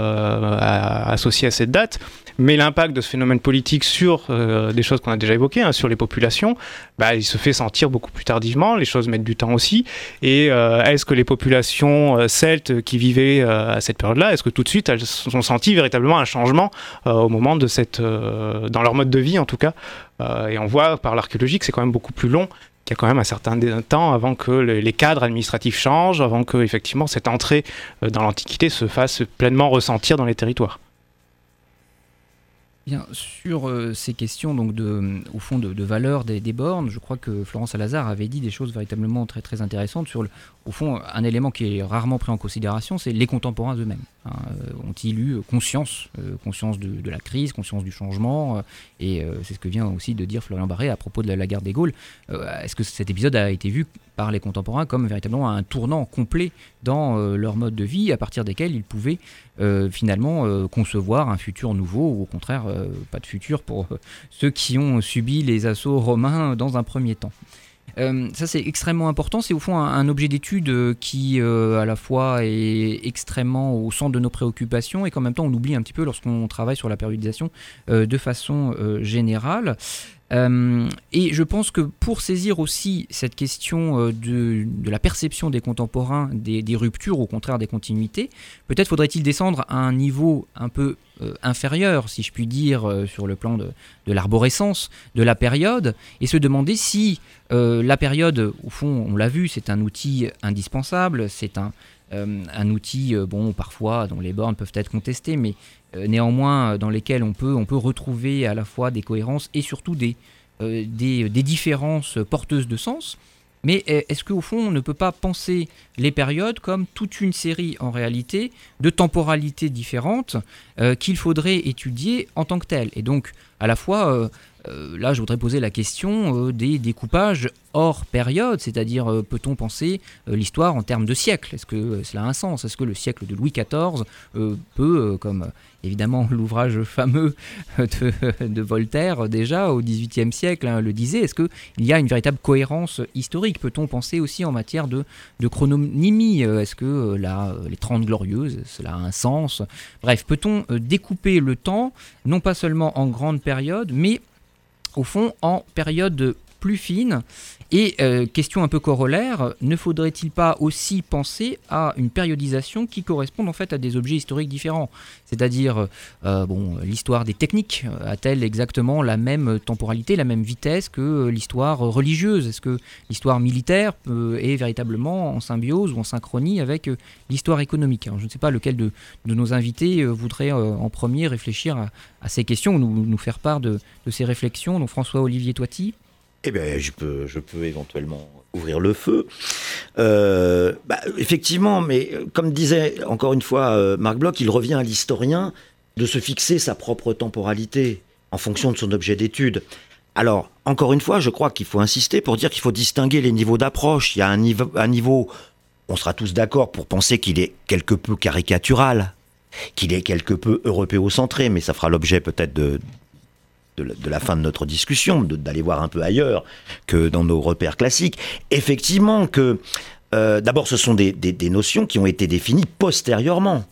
associé à cette date, mais l'impact de ce phénomène politique sur des choses qu'on a déjà évoquées, sur les populations, il se fait sentir beaucoup plus tardivement, les choses mettent du temps aussi, et est-ce que les populations celtes qui vivaient à cette période-là, est-ce que tout de suite elles ont senti véritablement un changement au moment de dans leur mode de vie en tout cas, et on voit par l'archéologie que c'est quand même beaucoup plus long, qu'il y a quand même un certain temps avant que les cadres administratifs changent, avant que effectivement cette entrée dans l'Antiquité se fasse pleinement ressentir dans les territoires. Bien, sur ces questions donc au fond de valeur des bornes, je crois que Florence Salazar avait dit des choses véritablement très très intéressantes sur au fond un élément qui est rarement pris en considération, c'est les contemporains eux-mêmes. Ont-ils eu conscience de la crise, conscience du changement, et c'est ce que vient aussi de dire Florian Barré à propos de la guerre des Gaules. Est-ce que cet épisode a été vu par les contemporains comme véritablement un tournant complet dans leur mode de vie, à partir desquels ils pouvaient finalement concevoir un futur nouveau, ou au contraire pas de futur pour ceux qui ont subi les assauts romains dans un premier temps. Ça c'est extrêmement important, c'est au fond un objet d'étude qui à la fois est extrêmement au centre de nos préoccupations et qu'en même temps on oublie un petit peu lorsqu'on travaille sur la périodisation de façon générale. Et je pense que pour saisir aussi cette question de la perception des contemporains, des ruptures, au contraire des continuités, peut-être faudrait-il descendre à un niveau un peu inférieur, si je puis dire, sur le plan de l'arborescence de la période, et se demander si la période, au fond, on l'a vu, c'est un outil indispensable, c'est un outil, parfois, dont les bornes peuvent être contestées, mais néanmoins dans lesquels on peut retrouver à la fois des cohérences et surtout des différences porteuses de sens. Mais est-ce qu'au fond on ne peut pas penser les périodes comme toute une série en réalité de temporalités différentes qu'il faudrait étudier en tant que telles, et donc à la fois là je voudrais poser la question des découpages hors période, c'est-à-dire peut-on penser l'histoire en termes de siècles? Est-ce que cela a un sens? Est-ce que le siècle de Louis XIV peut, comme évidemment l'ouvrage fameux de Voltaire déjà au XVIIIe siècle le disait, est-ce qu'il y a une véritable cohérence historique? Peut-on penser aussi en matière de chrononymie? Est-ce que les 30 Glorieuses, cela a un sens? Bref, peut-on découper le temps, non pas seulement en grandes périodes, mais au fond en périodes plus fines? Et question un peu corollaire, ne faudrait-il pas aussi penser à une périodisation qui corresponde en fait à des objets historiques différents? C'est-à-dire, l'histoire des techniques a-t-elle exactement la même temporalité, la même vitesse que l'histoire religieuse? Est-ce que l'histoire militaire est véritablement en symbiose ou en synchronie avec l'histoire économique? Alors, je ne sais pas lequel de nos invités voudrait en premier réfléchir à ces questions, ou nous faire part de ces réflexions. Donc François-Olivier Toiti. Eh bien, je peux éventuellement ouvrir le feu. Effectivement, mais comme disait encore une fois Marc Bloch, il revient à l'historien de se fixer sa propre temporalité en fonction de son objet d'étude. Alors, encore une fois, je crois qu'il faut insister pour dire qu'il faut distinguer les niveaux d'approche. Il y a un niveau, on sera tous d'accord pour penser qu'il est quelque peu caricatural, qu'il est quelque peu européocentré, mais ça fera l'objet peut-être de la fin de notre discussion, d'aller voir un peu ailleurs que dans nos repères classiques. Effectivement que, d'abord, ce sont des notions qui ont été définies postérieurement.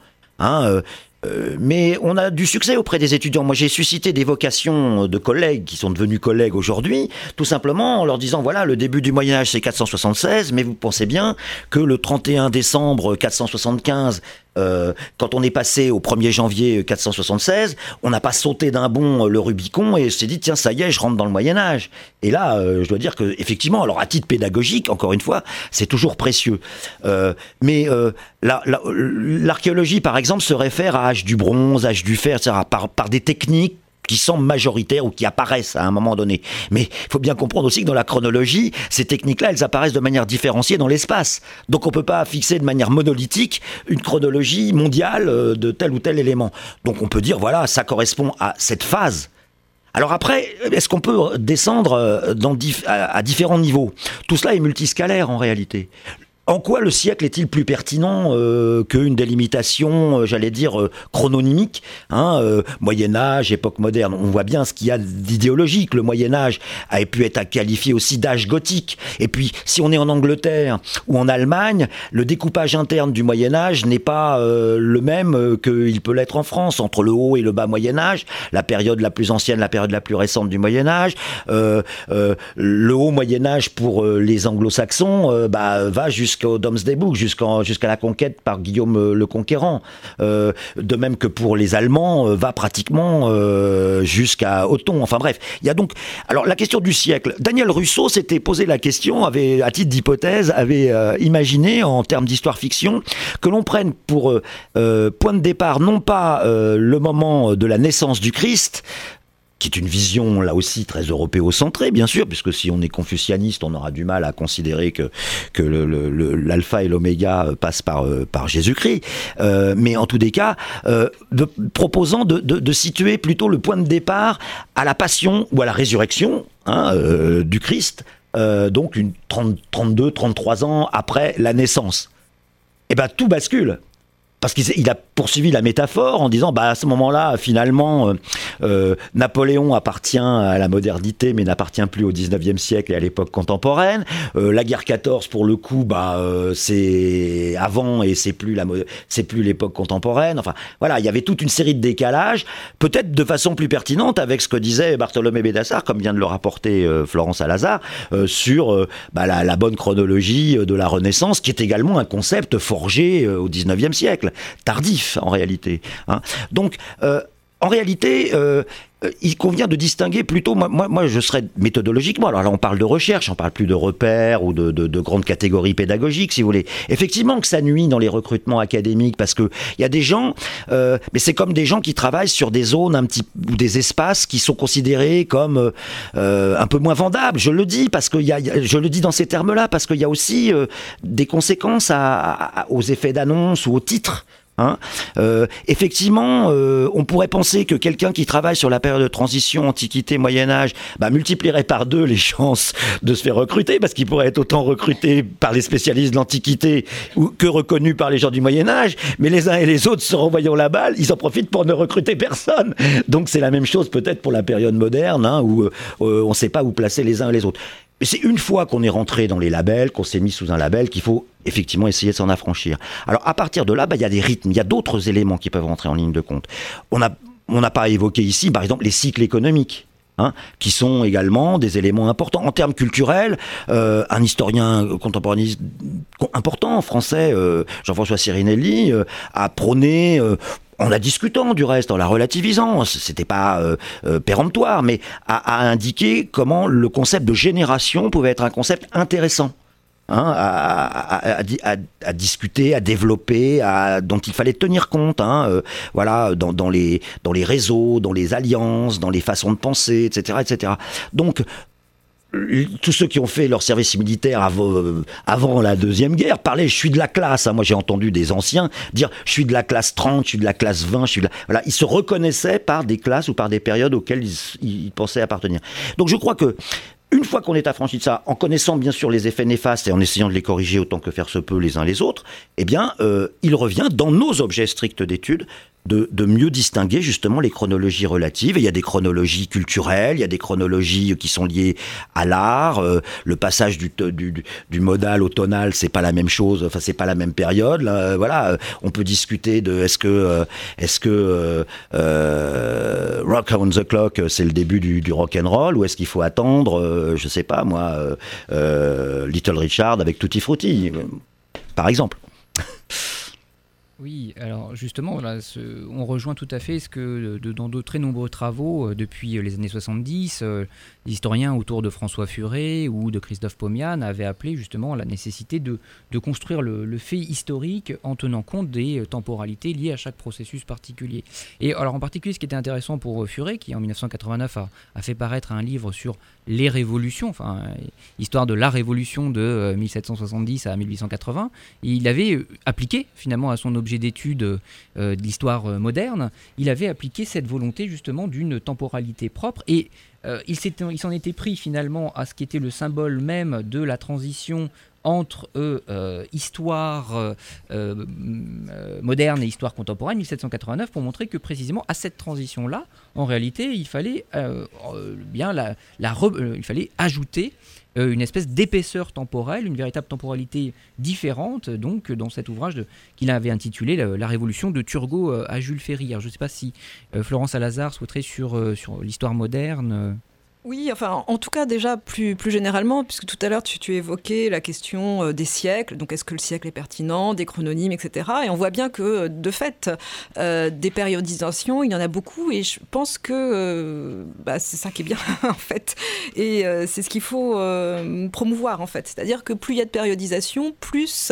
Mais on a du succès auprès des étudiants. Moi, j'ai suscité des vocations de collègues qui sont devenus collègues aujourd'hui, tout simplement en leur disant, voilà, le début du Moyen-Âge, c'est 476, mais vous pensez bien que le 31 décembre 475, quand on est passé au 1er janvier 476, on n'a pas sauté d'un bond le Rubicon et s'est dit, tiens, ça y est, je rentre dans le Moyen-Âge. Et là, je dois dire que, effectivement, alors à titre pédagogique, encore une fois, c'est toujours précieux. Mais l'archéologie, par exemple, se réfère à âge du bronze, âge du fer, etc., par des techniques qui semblent majoritaires ou qui apparaissent à un moment donné. Mais il faut bien comprendre aussi que dans la chronologie, ces techniques-là, elles apparaissent de manière différenciée dans l'espace. Donc on ne peut pas fixer de manière monolithique une chronologie mondiale de tel ou tel élément. Donc on peut dire, voilà, ça correspond à cette phase. Alors après, est-ce qu'on peut descendre à différents niveaux ? Tout cela est multiscalaire en réalité. En quoi le siècle est-il plus pertinent qu'une délimitation, j'allais dire, chrononymique, Moyen-Âge, époque moderne. On voit bien ce qu'il y a d'idéologique. Le Moyen-Âge a pu être qualifié aussi d'âge gothique. Et puis, si on est en Angleterre ou en Allemagne, le découpage interne du Moyen-Âge n'est pas le même qu'il peut l'être en France, entre le haut et le bas Moyen-Âge, la période la plus ancienne, la période la plus récente du Moyen-Âge. Le haut Moyen-Âge pour les anglo-saxons va jusqu'au Domesday Book, jusqu'à la conquête par Guillaume le Conquérant. De même que pour les Allemands, va pratiquement jusqu'à Othon. Enfin bref, il y a donc... Alors la question du siècle. Daniel Russo s'était posé la question, à titre d'hypothèse, avait imaginé en termes d'histoire-fiction que l'on prenne pour point de départ non pas le moment de la naissance du Christ, qui est une vision, là aussi, très européocentrée, bien sûr, puisque si on est confucianiste, on aura du mal à considérer que l'alpha et l'oméga passent par Jésus-Christ. Mais en tous les cas, proposant de situer plutôt le point de départ à la passion ou à la résurrection du Christ, donc 32, 33 ans après la naissance. Et bien, tout bascule. Parce qu'il a poursuivi la métaphore en disant, à ce moment-là, finalement, Napoléon appartient à la modernité, mais n'appartient plus au 19e siècle et à l'époque contemporaine. La guerre 14, pour le coup, c'est avant et c'est plus l'époque contemporaine. Enfin, voilà, il y avait toute une série de décalages, peut-être de façon plus pertinente avec ce que disait Bartholomé Bédassar, comme vient de le rapporter Florence Salazar, sur la bonne chronologie de la Renaissance, qui est également un concept forgé au 19e siècle. Tardif en réalité. Donc, en réalité, il convient de distinguer plutôt, moi je serais méthodologiquement, alors là on parle de recherche, on parle plus de repères ou de grandes catégories pédagogiques si vous voulez. Effectivement que ça nuit dans les recrutements académiques parce que il y a des gens, mais c'est comme des gens qui travaillent sur des zones ou des espaces qui sont considérés comme un peu moins vendables. Je le dis parce que je le dis dans ces termes-là parce qu'il y a aussi des conséquences aux effets d'annonce ou aux titres. Effectivement, on pourrait penser que quelqu'un qui travaille sur la période de transition Antiquité, Moyen-Âge, multiplierait par 2 les chances de se faire recruter, parce qu'il pourrait être autant recruté par les spécialistes de l'Antiquité que reconnu par les gens du Moyen-Âge, mais les uns et les autres se renvoyant la balle, ils en profitent pour ne recruter personne. Donc c'est la même chose peut-être pour la période moderne, où on ne sait pas où placer les uns et les autres. Mais c'est une fois qu'on est rentré dans les labels, qu'on s'est mis sous un label, qu'il faut effectivement essayer de s'en affranchir. Alors à partir de là, il y a des rythmes, il y a d'autres éléments qui peuvent rentrer en ligne de compte. On n'a pas évoqué ici, par exemple, les cycles économiques. Qui sont également des éléments importants. En termes culturels, un historien contemporaniste important, français, Jean-François Sirinelli, a prôné... en la discutant du reste, en la relativisant, c'était pas péremptoire, mais a indiqué comment le concept de génération pouvait être un concept intéressant. À discuter, à développer, dont il fallait tenir compte, voilà, dans les réseaux, dans les alliances, dans les façons de penser, etc., etc. Donc, tous ceux qui ont fait leur service militaire avant la Deuxième Guerre parlaient « je suis de la classe ». Moi, j'ai entendu des anciens dire « je suis de la classe 30, je suis de la classe 20 ». Voilà, ils se reconnaissaient par des classes ou par des périodes auxquelles ils pensaient appartenir. Donc je crois que une fois qu'on est affranchi de ça, en connaissant bien sûr les effets néfastes et en essayant de les corriger autant que faire se peut les uns les autres, eh bien, il revient dans nos objets stricts d'études de mieux distinguer justement les chronologies relatives. Et il y a des chronologies culturelles, il y a des chronologies qui sont liées à l'art. Le passage du modal au tonal, c'est pas la même chose. Enfin, c'est pas la même période. Là, voilà, on peut discuter de est-ce que Rock on the Clock, c'est le début du rock and roll, ou est-ce qu'il faut attendre, je sais pas moi, Little Richard avec Tutti Frutti, par exemple. Oui, alors justement, là, on rejoint tout à fait ce que dans de très nombreux travaux depuis les années 70, les historiens autour de François Furet ou de Christophe Pomian avaient appelé justement la nécessité de construire le fait historique en tenant compte des temporalités liées à chaque processus particulier. Et alors en particulier, ce qui était intéressant pour Furet, qui en 1989 a fait paraître un livre sur les révolutions, enfin histoire de la révolution de 1770 à 1880, il avait appliqué finalement à son objet d'étude de l'histoire moderne, il avait appliqué cette volonté justement d'une temporalité propre et il s'en était pris finalement à ce qui était le symbole même de la transition entre histoire moderne et histoire contemporaine, 1789, pour montrer que précisément à cette transition-là, en réalité, il fallait il fallait ajouter une espèce d'épaisseur temporelle, une véritable temporalité différente, donc dans cet ouvrage qu'il avait intitulé La Révolution de Turgot à Jules Ferry. Alors, je ne sais pas si Florence Salazar souhaiterait sur l'histoire moderne. Oui, enfin, en tout cas, déjà, plus généralement, puisque tout à l'heure, tu évoquais la question des siècles, donc est-ce que le siècle est pertinent, des chrononymes, etc. Et on voit bien que, de fait, des périodisations, il y en a beaucoup, et je pense que c'est ça qui est bien, en fait. Et c'est ce qu'il faut promouvoir, en fait. C'est-à-dire que plus il y a de périodisation, plus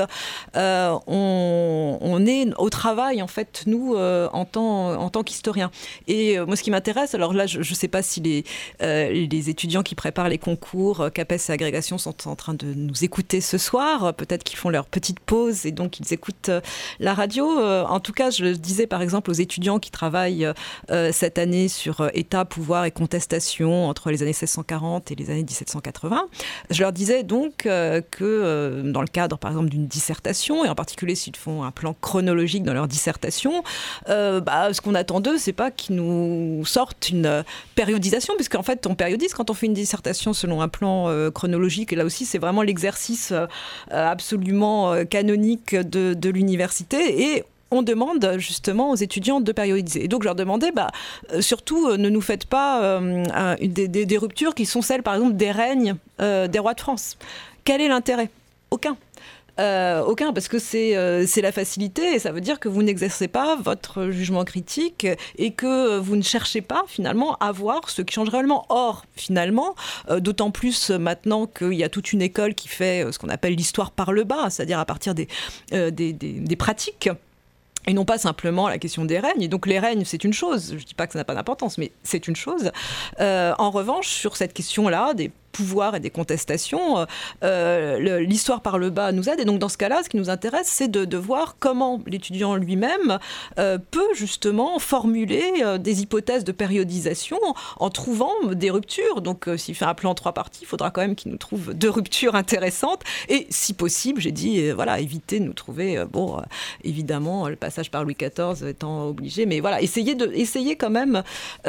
on est au travail, en fait, nous, en tant qu'historiens. Et moi, ce qui m'intéresse, alors là, je ne sais pas si les étudiants qui préparent les concours CAPES et agrégation sont en train de nous écouter ce soir. Peut-être qu'ils font leur petite pause et donc ils écoutent la radio. En tout cas, je disais par exemple aux étudiants qui travaillent cette année sur État, pouvoir et contestation entre les années 1640 et les années 1780. Je leur disais donc que dans le cadre par exemple d'une dissertation, et en particulier s'ils font un plan chronologique dans leur dissertation, ce qu'on attend d'eux, c'est pas qu'ils nous sortent une périodisation, puisqu'en fait on périodise quand on fait une dissertation selon un plan chronologique, et là aussi c'est vraiment l'exercice absolument canonique de l'université, et on demande justement aux étudiants de périodiser. Et donc je leur demandais, surtout ne nous faites pas des ruptures qui sont celles par exemple des règnes des rois de France. Quel est l'intérêt ? Aucun, parce que c'est la facilité, et ça veut dire que vous n'exercez pas votre jugement critique et que vous ne cherchez pas finalement à voir ce qui change réellement. Or, finalement, d'autant plus maintenant qu'il y a toute une école qui fait ce qu'on appelle l'histoire par le bas, c'est-à-dire à partir des pratiques, et non pas simplement la question des règnes. Et donc les règnes, c'est une chose. Je ne dis pas que ça n'a pas d'importance, mais c'est une chose. En revanche, sur cette question-là, des pouvoir et des contestations, l'histoire par le bas nous aide. Et donc dans ce cas-là, ce qui nous intéresse, c'est de voir comment l'étudiant lui-même peut justement formuler des hypothèses de périodisation en trouvant des ruptures. Donc s'il fait un plan en 3 parties, il faudra quand même qu'il nous trouve 2 ruptures intéressantes. Et si possible, j'ai dit, éviter de nous trouver, évidemment, le passage par Louis XIV étant obligé, mais voilà, essayer quand même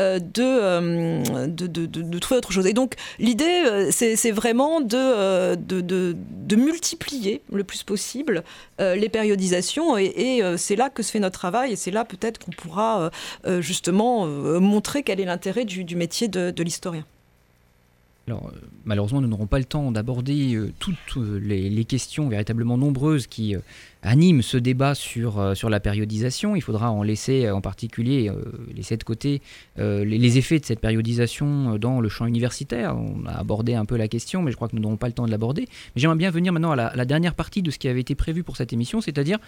de trouver autre chose. Et donc l'idée, c'est vraiment de multiplier le plus possible les périodisations, et c'est là que se fait notre travail, et c'est là peut-être qu'on pourra justement montrer quel est l'intérêt du métier de l'historien. Alors, malheureusement, nous n'aurons pas le temps d'aborder toutes les questions véritablement nombreuses qui animent ce débat sur la périodisation. Il faudra en laisser, en particulier, laisser de côté les effets de cette périodisation dans le champ universitaire. On a abordé un peu la question, mais je crois que nous n'aurons pas le temps de l'aborder. Mais j'aimerais bien venir maintenant à la dernière partie de ce qui avait été prévu pour cette émission, c'est-à-dire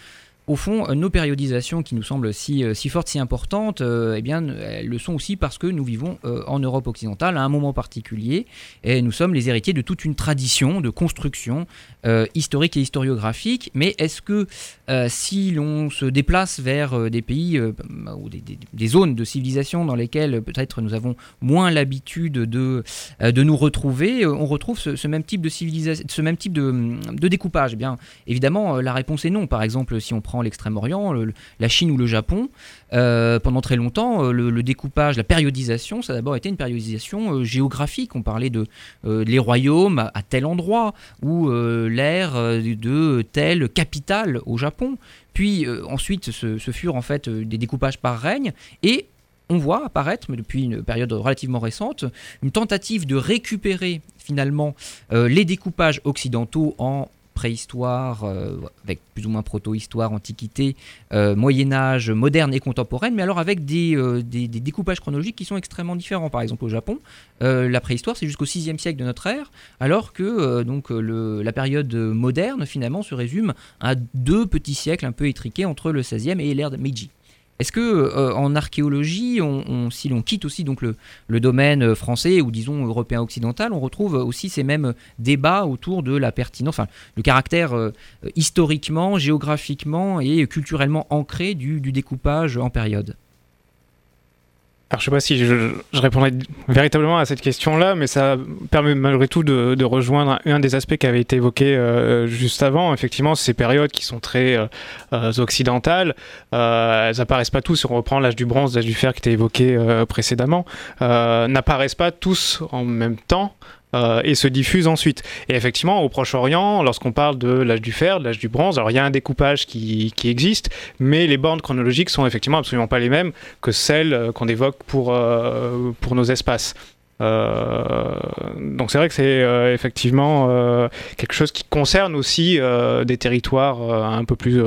au fond, nos périodisations qui nous semblent si fortes, si importantes, eh bien, elles le sont aussi parce que nous vivons en Europe occidentale à un moment particulier et nous sommes les héritiers de toute une tradition de construction historique et historiographique. Mais est-ce que si l'on se déplace vers des pays ou des zones de civilisation dans lesquelles peut-être nous avons moins l'habitude de nous retrouver, on retrouve ce même type de civilisation, ce même type de découpage? Eh bien, évidemment, la réponse est non. Par exemple, si on prend l'Extrême-Orient, la Chine ou le Japon, pendant très longtemps, le découpage, la périodisation, ça a d'abord été une périodisation géographique. On parlait de les royaumes à tel endroit ou l'ère de telle capitale au Japon. Puis ensuite, ce furent en fait des découpages par règne et on voit apparaître, mais depuis une période relativement récente, une tentative de récupérer finalement les découpages occidentaux en préhistoire, avec plus ou moins proto-histoire, antiquité, Moyen-Âge, moderne et contemporaine, mais alors avec des découpages chronologiques qui sont extrêmement différents. Par exemple, au Japon, la préhistoire, c'est jusqu'au 6e siècle de notre ère, alors que la période moderne, finalement, se résume à 2 petits siècles un peu étriqués entre le 16e et l'ère de Meiji. Est-ce que en archéologie, si l'on quitte aussi donc le domaine français ou disons européen occidental, on retrouve aussi ces mêmes débats autour de la pertinence, enfin le caractère historiquement, géographiquement et culturellement ancré du découpage en période? Alors, je ne sais pas si je répondrai véritablement à cette question-là, mais ça permet malgré tout de rejoindre un des aspects qui avait été évoqué juste avant. Effectivement, ces périodes qui sont très occidentales, elles n'apparaissent pas tous, si on reprend l'âge du bronze, l'âge du fer qui était évoqué précédemment, n'apparaissent pas tous en même temps. Et se diffuse ensuite. Et effectivement, au Proche-Orient, lorsqu'on parle de l'âge du fer, de l'âge du bronze, alors il y a un découpage qui existe, mais les bornes chronologiques sont effectivement absolument pas les mêmes que celles qu'on évoque pour nos espaces. Donc c'est vrai que c'est effectivement quelque chose qui concerne aussi des territoires un peu plus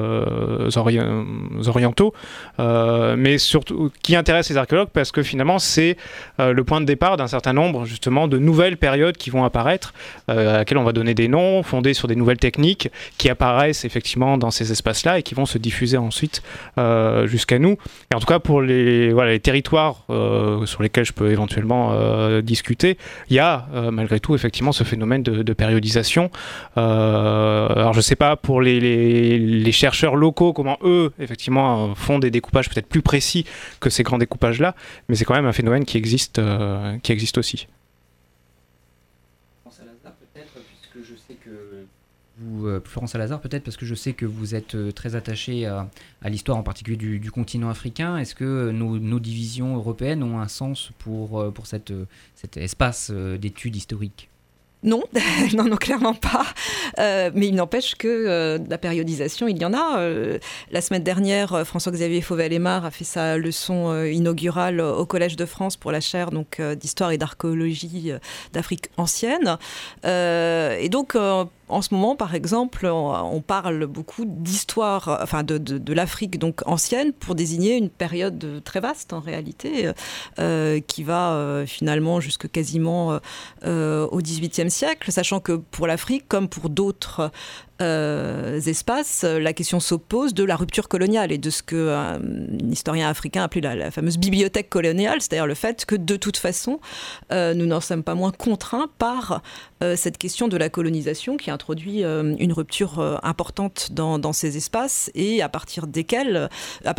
orientaux, mais surtout qui intéresse les archéologues parce que finalement c'est le point de départ d'un certain nombre justement de nouvelles périodes qui vont apparaître, à laquelle on va donner des noms fondés sur des nouvelles techniques qui apparaissent effectivement dans ces espaces-là et qui vont se diffuser ensuite jusqu'à nous. Et en tout cas pour les territoires sur lesquels je peux éventuellement discuter, il y a malgré tout effectivement ce phénomène de périodisation. Alors je ne sais pas pour les chercheurs locaux comment eux effectivement font des découpages peut-être plus précis que ces grands découpages là, mais c'est quand même un phénomène qui existe aussi. Florence Salazar, peut-être parce que je sais que vous êtes très attaché à l'histoire en particulier du continent africain. Est-ce que nos divisions européennes ont un sens pour cet espace d'études historiques ? Non, non, clairement pas. Mais il n'empêche que la périodisation, il y en a. La semaine dernière, François-Xavier Fauvel-Aymar a fait sa leçon inaugurale au Collège de France pour la chaire d'histoire et d'archéologie d'Afrique ancienne. Et donc, en ce moment, par exemple, on parle beaucoup d'histoire, enfin de l'Afrique donc ancienne pour désigner une période très vaste en réalité, qui va finalement jusque quasiment au XVIIIe siècle, sachant que pour l'Afrique, comme pour d'autres espaces, la question s'oppose de la rupture coloniale et de ce qu'un historien africain appelait la fameuse bibliothèque coloniale, c'est-à-dire le fait que de toute façon, nous n'en sommes pas moins contraints par cette question de la colonisation qui introduit une rupture importante dans ces espaces et à partir duquel la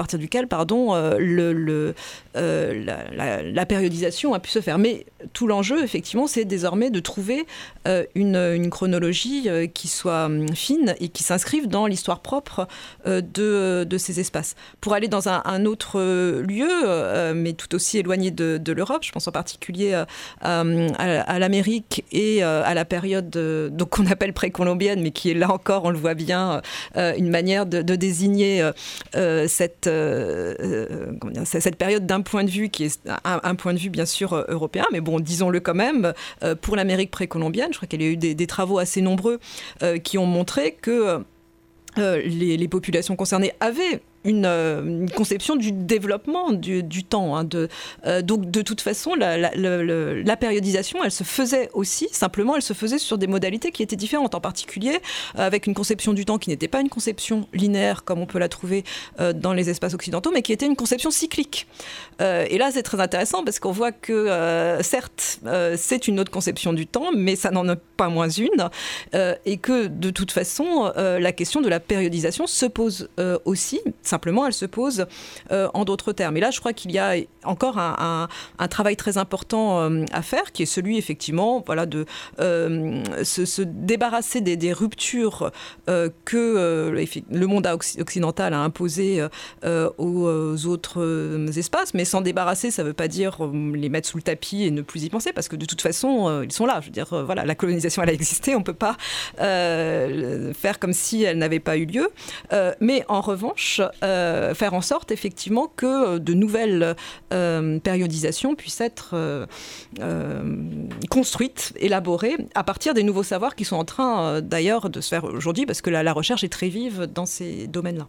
périodisation a pu se faire. Mais tout l'enjeu, effectivement, c'est désormais de trouver une chronologie qui soit fine et qui s'inscrive dans l'histoire propre de ces espaces. Pour aller dans un autre lieu, mais tout aussi éloigné de l'Europe, je pense en particulier à l'Amérique et à la période donc qu'on appelle précolombienne, mais qui est là encore, on le voit bien, une manière de désigner cette période d'un point de vue qui est un point de vue bien sûr européen, mais bon, disons-le quand même, pour l'Amérique précolombienne, je crois qu'il y a eu des travaux assez nombreux qui ont montré que les populations concernées avaient une conception du développement du temps. Donc de toute façon, la périodisation, elle se faisait aussi, simplement elle se faisait sur des modalités qui étaient différentes, en particulier avec une conception du temps qui n'était pas une conception linéaire comme on peut la trouver dans les espaces occidentaux, mais qui était une conception cyclique. Et là, c'est très intéressant parce qu'on voit que, certes, c'est une autre conception du temps, mais ça n'en est pas moins une, et que, de toute façon, la question de la périodisation se pose aussi. Simplement, elle se pose en d'autres termes. Et là, je crois qu'il y a encore un travail très important à faire, qui est celui, effectivement, voilà, de se débarrasser des ruptures que le monde occidental a imposées aux autres espaces, mais s'en débarrasser, ça ne veut pas dire les mettre sous le tapis et ne plus y penser, parce que de toute façon, ils sont là. Je veux dire, voilà, la colonisation, elle a existé, on ne peut pas faire comme si elle n'avait pas eu lieu. Mais en revanche, faire en sorte, effectivement, que de nouvelles périodisations puissent être construites, élaborées, à partir des nouveaux savoirs qui sont en train, d'ailleurs, de se faire aujourd'hui, parce que la recherche est très vive dans ces domaines-là.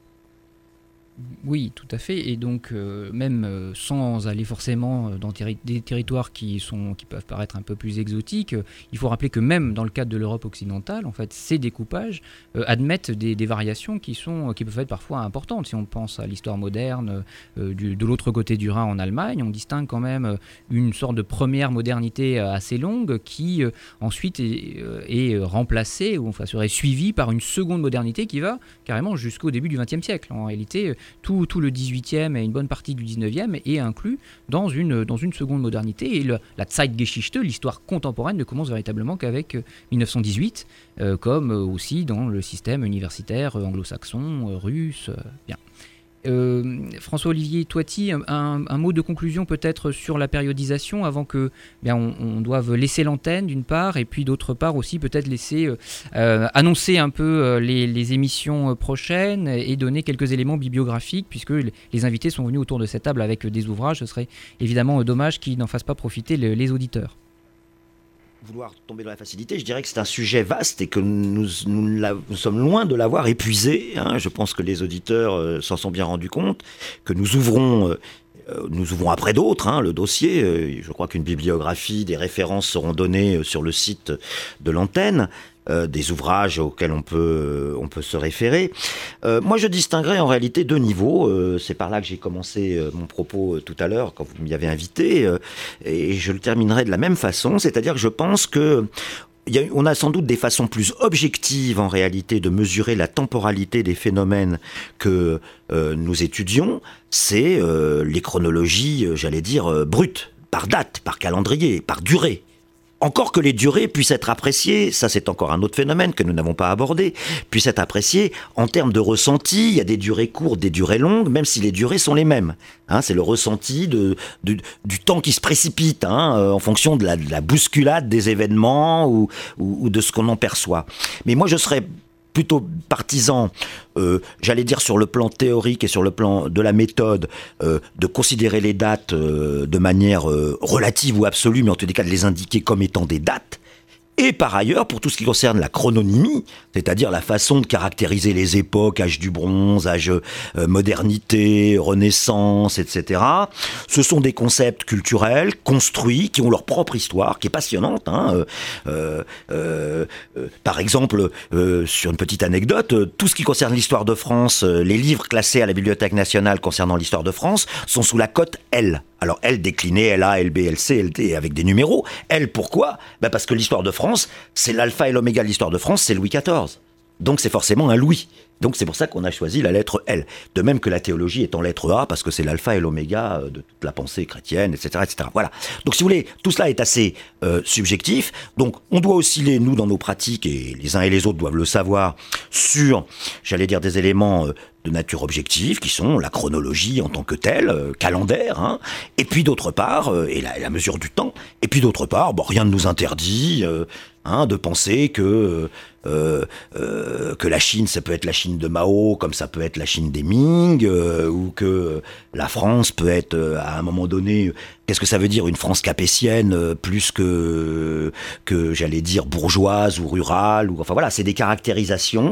Oui, tout à fait. Et donc, même sans aller forcément dans des territoires qui peuvent paraître un peu plus exotiques, il faut rappeler que même dans le cadre de l'Europe occidentale, en fait, ces découpages admettent des variations qui peuvent être parfois importantes. Si on pense à l'histoire moderne de l'autre côté du Rhin en Allemagne, on distingue quand même une sorte de première modernité assez longue qui ensuite est remplacée, ou enfin serait suivie par une seconde modernité qui va carrément jusqu'au début du XXe siècle. En réalité, tout le 18e et une bonne partie du 19e est inclus dans une seconde modernité. Et la Zeitgeschichte, l'histoire contemporaine, ne commence véritablement qu'avec 1918, comme aussi dans le système universitaire anglo-saxon, russe. Bien. François-Olivier Toiti, un mot de conclusion peut-être sur la périodisation avant que on doive laisser l'antenne d'une part, et puis d'autre part aussi peut-être laisser annoncer un peu les émissions prochaines et donner quelques éléments bibliographiques, puisque les invités sont venus autour de cette table avec des ouvrages. Ce serait évidemment dommage qu'ils n'en fassent pas profiter les auditeurs. Vouloir tomber dans la facilité, je dirais que c'est un sujet vaste et que nous sommes loin de l'avoir épuisé. Je pense que les auditeurs s'en sont bien rendus compte, que nous ouvrons après d'autres le dossier. Je crois qu'une bibliographie, des références seront données sur le site de l'antenne. Des ouvrages auxquels on peut se référer. Moi, je distinguerais en réalité deux niveaux. C'est par là que j'ai commencé mon propos tout à l'heure, quand vous m'y avez invité, et je le terminerai de la même façon, c'est-à dire que je pense que on a sans doute des façons plus objectives en réalité de mesurer la temporalité des phénomènes que nous étudions. C'est les chronologies, j'allais dire, brutes, par date, par calendrier, par durée. Encore que les durées puissent être appréciées, ça c'est encore un autre phénomène que nous n'avons pas abordé, puissent être appréciées en termes de ressenti. Il y a des durées courtes, des durées longues, même si les durées sont les mêmes. C'est le ressenti du temps qui se précipite en fonction de la bousculade des événements ou de ce qu'on en perçoit. Mais moi je serais plutôt partisan, j'allais dire sur le plan théorique et sur le plan de la méthode, de considérer les dates de manière relative ou absolue, mais en tous les cas de les indiquer comme étant des dates. Et par ailleurs, pour tout ce qui concerne la chrononymie, c'est-à-dire la façon de caractériser les époques, âge du bronze, âge modernité, renaissance, etc., ce sont des concepts culturels, construits, qui ont leur propre histoire, qui est passionnante. Par exemple, sur une petite anecdote, tout ce qui concerne l'histoire de France, les livres classés à la Bibliothèque nationale concernant l'histoire de France sont sous la cote L. Alors L décliné, LA, LB, LC, LT, avec des numéros. L, pourquoi ? Parce que l'histoire de France, c'est l'alpha et l'oméga de l'histoire de France, c'est Louis XIV. Donc c'est forcément un Louis. Donc c'est pour ça qu'on a choisi la lettre L. De même que la théologie est en lettre A, parce que c'est l'alpha et l'oméga de toute la pensée chrétienne, etc., etc. Voilà. Donc si vous voulez, tout cela est assez subjectif. Donc on doit osciller, nous, dans nos pratiques, et les uns et les autres doivent le savoir, sur, j'allais dire, des éléments de nature objective, qui sont la chronologie en tant que telle, calendaire, et puis d'autre part, et la mesure du temps, et puis d'autre part, rien ne nous interdit de penser que la Chine, ça peut être la Chine de Mao, comme ça peut être la Chine des Ming, ou que la France peut être, à un moment donné, qu'est-ce que ça veut dire, une France capétienne, plus que j'allais dire bourgeoise ou rurale, ou enfin voilà, c'est des caractérisations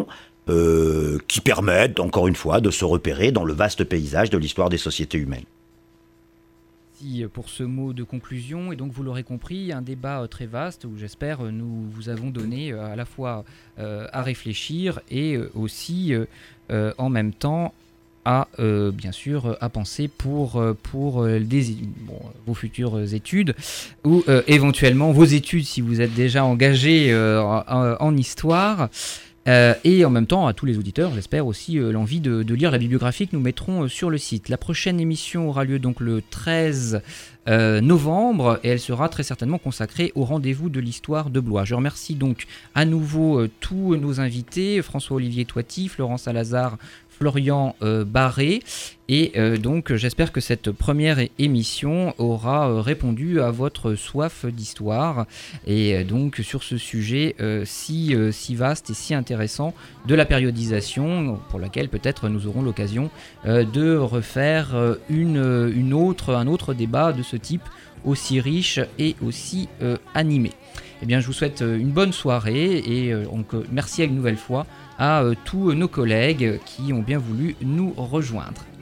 qui permettent, encore une fois, de se repérer dans le vaste paysage de l'histoire des sociétés humaines. Pour ce mot de conclusion, et donc vous l'aurez compris, un débat très vaste où j'espère nous vous avons donné à la fois à réfléchir et aussi en même temps à bien sûr à penser pour vos futures études ou éventuellement vos études si vous êtes déjà engagé en histoire. Et en même temps, à tous les auditeurs, j'espère aussi l'envie de lire la bibliographie que nous mettrons sur le site. La prochaine émission aura lieu donc le 13 novembre et elle sera très certainement consacrée au rendez-vous de l'histoire de Blois. Je remercie donc à nouveau tous nos invités, François-Olivier Toiti, Florent Salazar, Florian Barré, et donc j'espère que cette première émission aura répondu à votre soif d'histoire et donc sur ce sujet si vaste et si intéressant de la périodisation, pour laquelle peut-être nous aurons l'occasion de refaire un autre débat de ce type aussi riche et aussi animé. Eh bien, je vous souhaite une bonne soirée et donc merci une nouvelle fois à tous nos collègues qui ont bien voulu nous rejoindre.